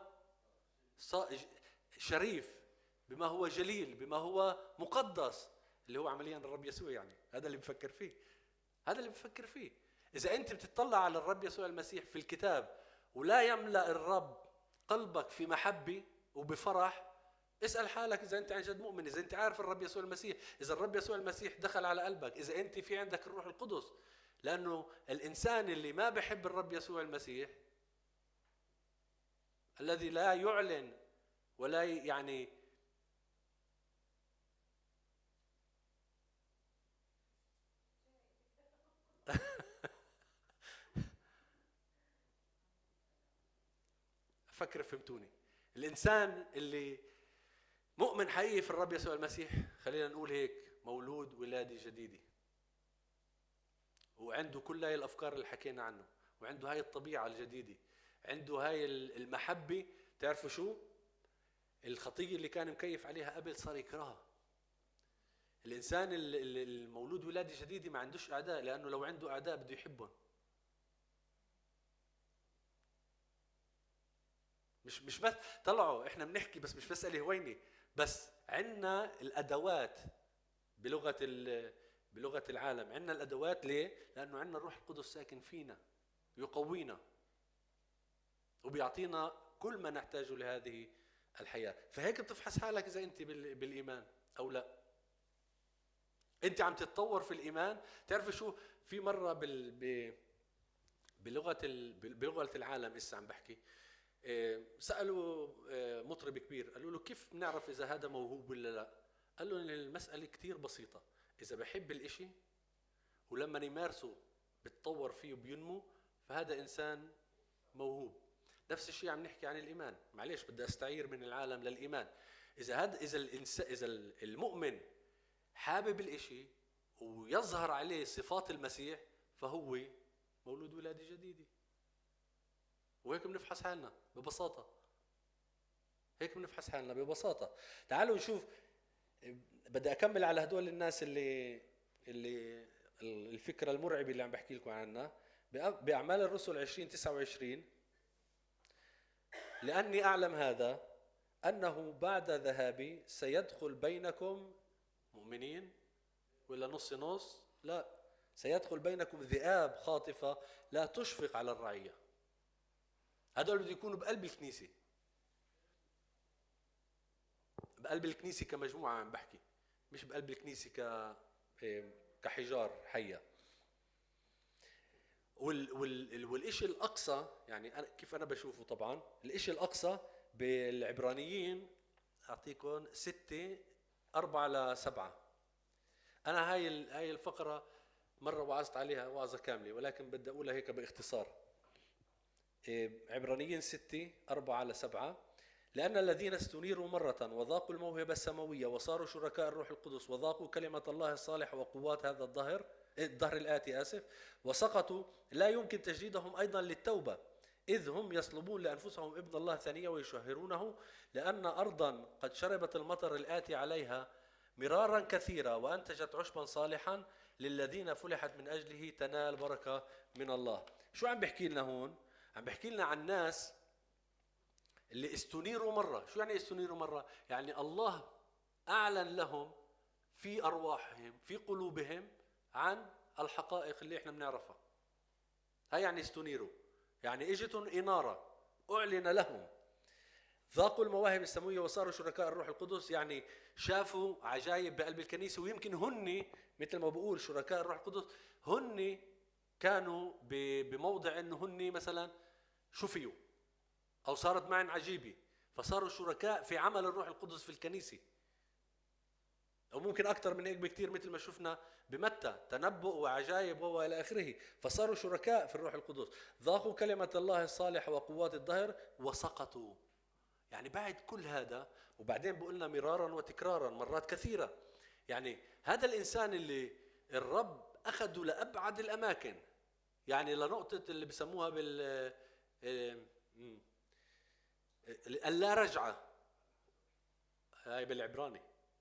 شريف، بما هو جليل، بما هو مقدس، اللي هو عمليا الرب يسوع. يعني هذا اللي بفكر فيه، هذا اللي بفكر فيه. إذا أنت بتطلع على الرب يسوع المسيح في الكتاب ولا يملأ الرب قلبك في محبة وبفرح، اسأل حالك إذا أنت عن جد مؤمن، إذا أنت عارف الرب يسوع المسيح، إذا الرب يسوع المسيح دخل على قلبك، إذا أنت في عندك الروح القدس. لأنه الإنسان اللي ما بحب الرب يسوع المسيح، الذي لا يعلن ولا يعني فكر فهمتوني. الإنسان اللي مؤمن حقيقي في الرب يسوع المسيح، خلينا نقول هيك، مولود ولادة جديدة، وعنده كل هاي الأفكار اللي حكينا عنه، وعنده هاي الطبيعة الجديدة، عنده هاي المحبة. تعرفوا شو؟ الخطية اللي كان مكيف عليها قبل صار يكرهها. الإنسان المولود ولادة جديدة ما عندوش أعداء، لأنه لو عنده أعداء بده يحبهم. مش مش بس طلعوا احنا بنحكي، بس مش مسألة هوينة، بس عندنا الأدوات بلغة بلغة العالم. عندنا الأدوات ليه؟ لأنه عندنا الروح القدس ساكن فينا يقوينا وبيعطينا كل ما نحتاجه لهذه الحياة. فهيك بتفحص حالك إذا أنت بالإيمان أو لا. أنت عم تتطور في الإيمان. تعرف شو؟ في مرة بال بلغة بلغة العالم إسا عم بحكي، سألوا مطرب كبير، قالوا له كيف بنعرف إذا هذا موهوب ولا لا؟ قال له المسألة كتير بسيطة، إذا بحب الإشي ولما يمارسه بتطور فيه وبينمو، فهذا إنسان موهوب. نفس الشيء عم نحكي عن الإيمان. معليش بدي أستعير من العالم للإيمان. إذا هذا إذا الإنسان إذا المؤمن حابب الإشي ويظهر عليه صفات المسيح، فهو مولود ولادة جديدة. وهيك بنفحص حالنا ببساطة، هيك بنفحص حالنا ببساطة. تعالوا نشوف. بدي أكمل على هدول الناس اللي اللي الفكرة المرعبة اللي عم بحكي لكم عنها بأعمال الرسل عشرين تسعة وعشرين. لأني أعلم هذا أنه بعد ذهابي سيدخل بينكم مؤمنين ولا نص نص، لا، سيدخل بينكم ذئاب خاطفة لا تشفق على الرعية. هذول بده يكونوا بقلب الكنيسة، بقلب الكنيسة كمجموعة عم بحكي، مش بقلب الكنيسة ك كحجار حية. وال وال والإشي الأقصى، يعني أنا كيف أنا بشوفه، طبعا الإشي الأقصى بالعبرانيين أعطيكم ستة أربعة لسبعة. أنا هاي هاي الفقرة مرة وعظت عليها وعظة كاملة، ولكن بدي أقولها هيك باختصار. عبرانيين ستة أربعة لسبعة. لأن الذين استنيروا مرة وذاقوا الموهبة السماوية وصاروا شركاء الروح القدس وذاقوا كلمة الله الصالحة وقوات هذا الظهر الظهر الآتي آسف وسقطوا لا يمكن تجديدهم أيضا للتوبة، إذ هم يصلبون لأنفسهم ابن الله ثانية ويشهرونه، لأن أرضا قد شربت المطر الآتي عليها مرارا كثيرة وأنتجت عشبا صالحا للذين فلحت من أجله تنال بركة من الله. شو عم بحكي لنا هون؟ عم بحكي لنا عن ناس اللي استنيروا مرة. شو يعني استنيروا مرة؟ يعني الله أعلن لهم في أرواحهم في قلوبهم عن الحقائق اللي احنا بنعرفها. هاي يعني استنيروا، يعني اجتهم اناره اعلن لهم، ذاقوا المواهب السماويه وصاروا شركاء الروح القدس، يعني شافوا عجائب بقلب الكنيسه. ويمكن هن مثل ما بقول شركاء الروح القدس، هن كانوا بموضع انه هن مثلا شفيوا او صارت معن عجيبه، فصاروا شركاء في عمل الروح القدس في الكنيسه. او ممكن اكثر من هيك بكثير، مثل ما شفنا بمتى تنبؤ وعجائب والى اخره. فصاروا شركاء في الروح القدس، ذاقوا كلمه الله الصالحه وقوات الدهر وسقطوا. يعني بعد كل هذا، وبعدين بقولنا مرارا وتكرارا مرات كثيره، يعني هذا الانسان اللي الرب اخذه لابعد الاماكن، يعني لنقطه اللي بسموها بال اللا رجعه، هاي بالعبراني.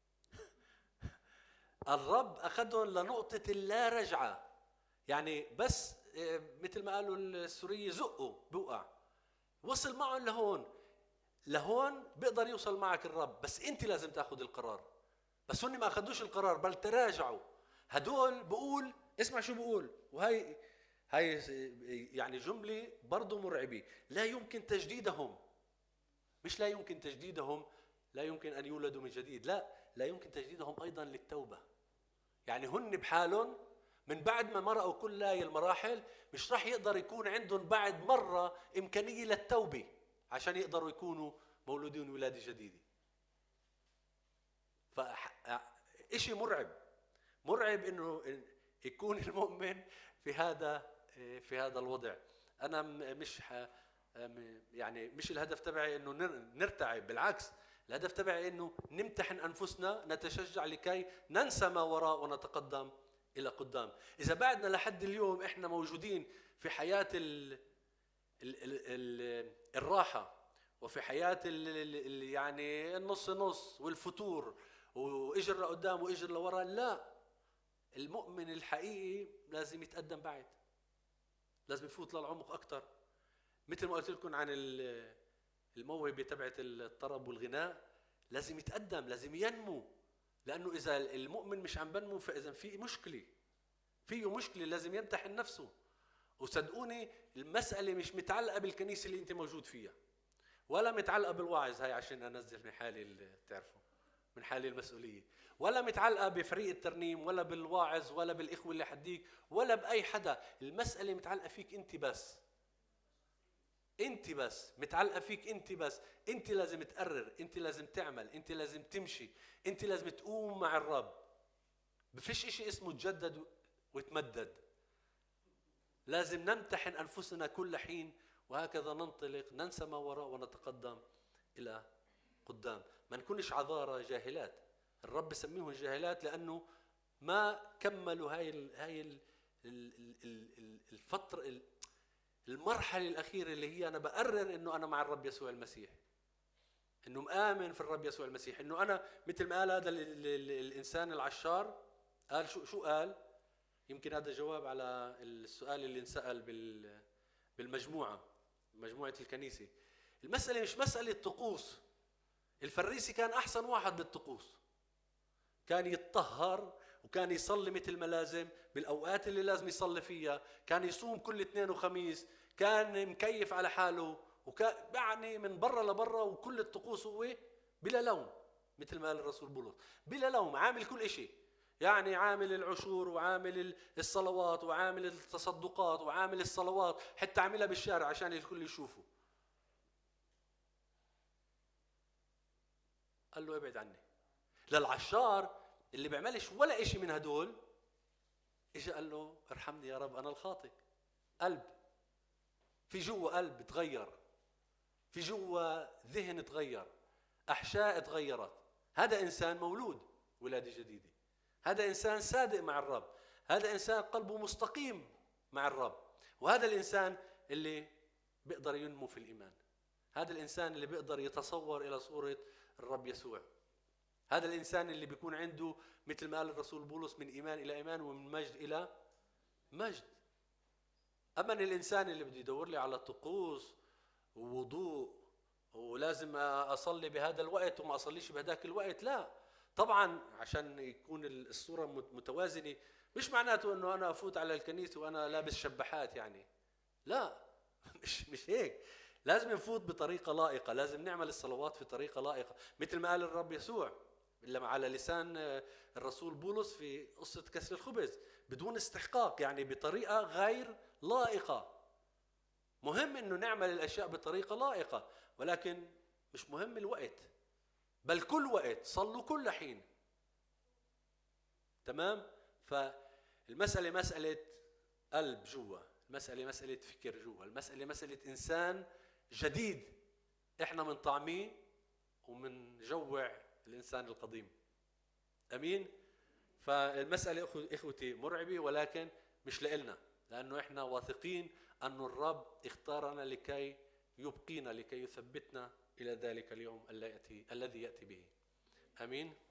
الرب أخذهم لنقطة اللا رجعة، يعني بس مثل ما قالوا السورية زقوا بوقع، وصل معهم لهون. لهون بيقدر يوصل معك الرب، بس انت لازم تاخذ القرار. بس هن ما أخذوش القرار بل تراجعوا. هدول بقول اسمع شو بقول، وهي هاي يعني جملة برضو مرعبة. لا يمكن تجديدهم، مش لا يمكن تجديدهم لا يمكن أن يولدوا من جديد، لا لا يمكن تجديدهم أيضا للتوبة. يعني هن بحالهم من بعد ما مرقوا كل هاي المراحل مش راح يقدر يكون عندهم بعد مرة إمكانية للتوبة عشان يقدروا يكونوا مولودين ولادة جديدة. فإشي مرعب، مرعب إنه يكون المؤمن في هذا في هذا الوضع. أنا مش يعني مش الهدف تبعي إنه نرتعب، بالعكس الهدف تبعي إنه نمتحن أنفسنا، نتشجع لكي ننسى ما وراء ونتقدم إلى قدام. إذا بعدنا لحد اليوم إحنا موجودين في حياة ال ال ال ال الراحة، وفي حياة ال يعني النص نص والفتور، وإجر لقدام وإجر لورا، لا، المؤمن الحقيقي لازم يتقدم بعد، لازم يفوت للعمق أكتر. مثل ما قلت لكم عن الموهبة تبعت الطرب والغناء، لازم يتقدم، لازم ينمو، لأنه إذا المؤمن مش عم بنمو فإذا في مشكلة، فيه مشكلة، لازم يمتحن نفسه. وصدقوني المسألة مش متعلقة بالكنيسة اللي أنت موجود فيها، ولا متعلقة بالواعظ، هاي عشان أنزل من حالي اللي تعرفوا من حالي المسؤولية، ولا متعلقة بفريق الترنيم، ولا بالواعظ، ولا بالإخوة اللي حديك، ولا بأي حدا. المسألة متعلقة فيك أنت بس، انت بس متعلقه فيك انت بس. انت لازم تقرر، انت لازم تعمل، انت لازم تمشي، انت لازم تقوم مع الرب. بفيش اشي اسمه تجدد وتمدد، لازم نمتحن انفسنا كل حين، وهكذا ننطلق ننسى ما وراء ونتقدم الى قدام. ما نكونش عذارى جاهلات، الرب سميهم جاهلات لانه ما كملوا هاي ال هاي ال الفتره، المرحلة الأخيرة اللي هي أنا بقرر إنه أنا مع الرب يسوع المسيح، إنه مآمن في الرب يسوع المسيح، إنه أنا مثل ما قال هذا الإنسان العشار، قال شو شو قال؟ يمكن هذا جواب على السؤال اللي انسأل بالمجموعة، مجموعة الكنيسة. المسألة مش مسألة طقوس. الفريسي كان أحسن واحد بالطقوس، كان يتطهر وكان يصلي مثل ما لازم بالأوقات اللي لازم يصلي فيها، كان يصوم كل اثنين وخميس، كان مكيف على حاله، وكان يعني من برا لبرا، وكل الطقوس هو بلا لوم، مثل ما قال الرسول بولس بلا لوم، عامل كل إشي، يعني عامل العشور وعامل الصلوات وعامل التصدقات وعامل الصلوات، حتى عاملها بالشارع عشان الكل يشوفه. قال له ابعد عني. للعشار اللي بيعملش ولا إشي من هدول، إجا قال له ارحمني يا رب أنا الخاطئ. قلب، في جوا قلب تغير، في جوا ذهن تغير، أحشاء تغيرت. هذا إنسان مولود ولادة جديدة، هذا إنسان صادق مع الرب، هذا إنسان قلبه مستقيم مع الرب، وهذا الإنسان اللي بيقدر ينمو في الإيمان، هذا الإنسان اللي بيقدر يتصور إلى صورة الرب يسوع، هذا الإنسان اللي بيكون عنده مثل ما قال الرسول بولس من إيمان إلى إيمان ومن مجد إلى مجد. أما الإنسان اللي بده يدور لي على طقوس ووضوء ولازم أصلي بهذا الوقت وما أصليش بهذاك الوقت، لا طبعا عشان يكون الصورة متوازنة مش معناته انه انا افوت على الكنيسة وانا لابس شبحات يعني، لا مش مش هيك. لازم نفوت بطريقة لائقة، لازم نعمل الصلوات في طريقة لائقة مثل ما قال الرب يسوع لما على لسان الرسول بولس في قصة كسر الخبز، بدون استحقاق، يعني بطريقة غير لائقة. مهم انه نعمل الاشياء بطريقة لائقة، ولكن مش مهم الوقت، بل كل وقت صلوا كل حين. تمام؟ فالمسألة مسألة قلب جوا، المسألة مسألة فكر جوا، المسألة مسألة إنسان جديد إحنا من طعميه ومن جوع الإنسان القديم. أمين؟ فالمسألة إخوتي مرعبة، ولكن مش لإلنا، لأنه إحنا واثقين أن الرب اختارنا لكي يبقينا، لكي يثبتنا إلى ذلك اليوم الذي يأتي به. أمين؟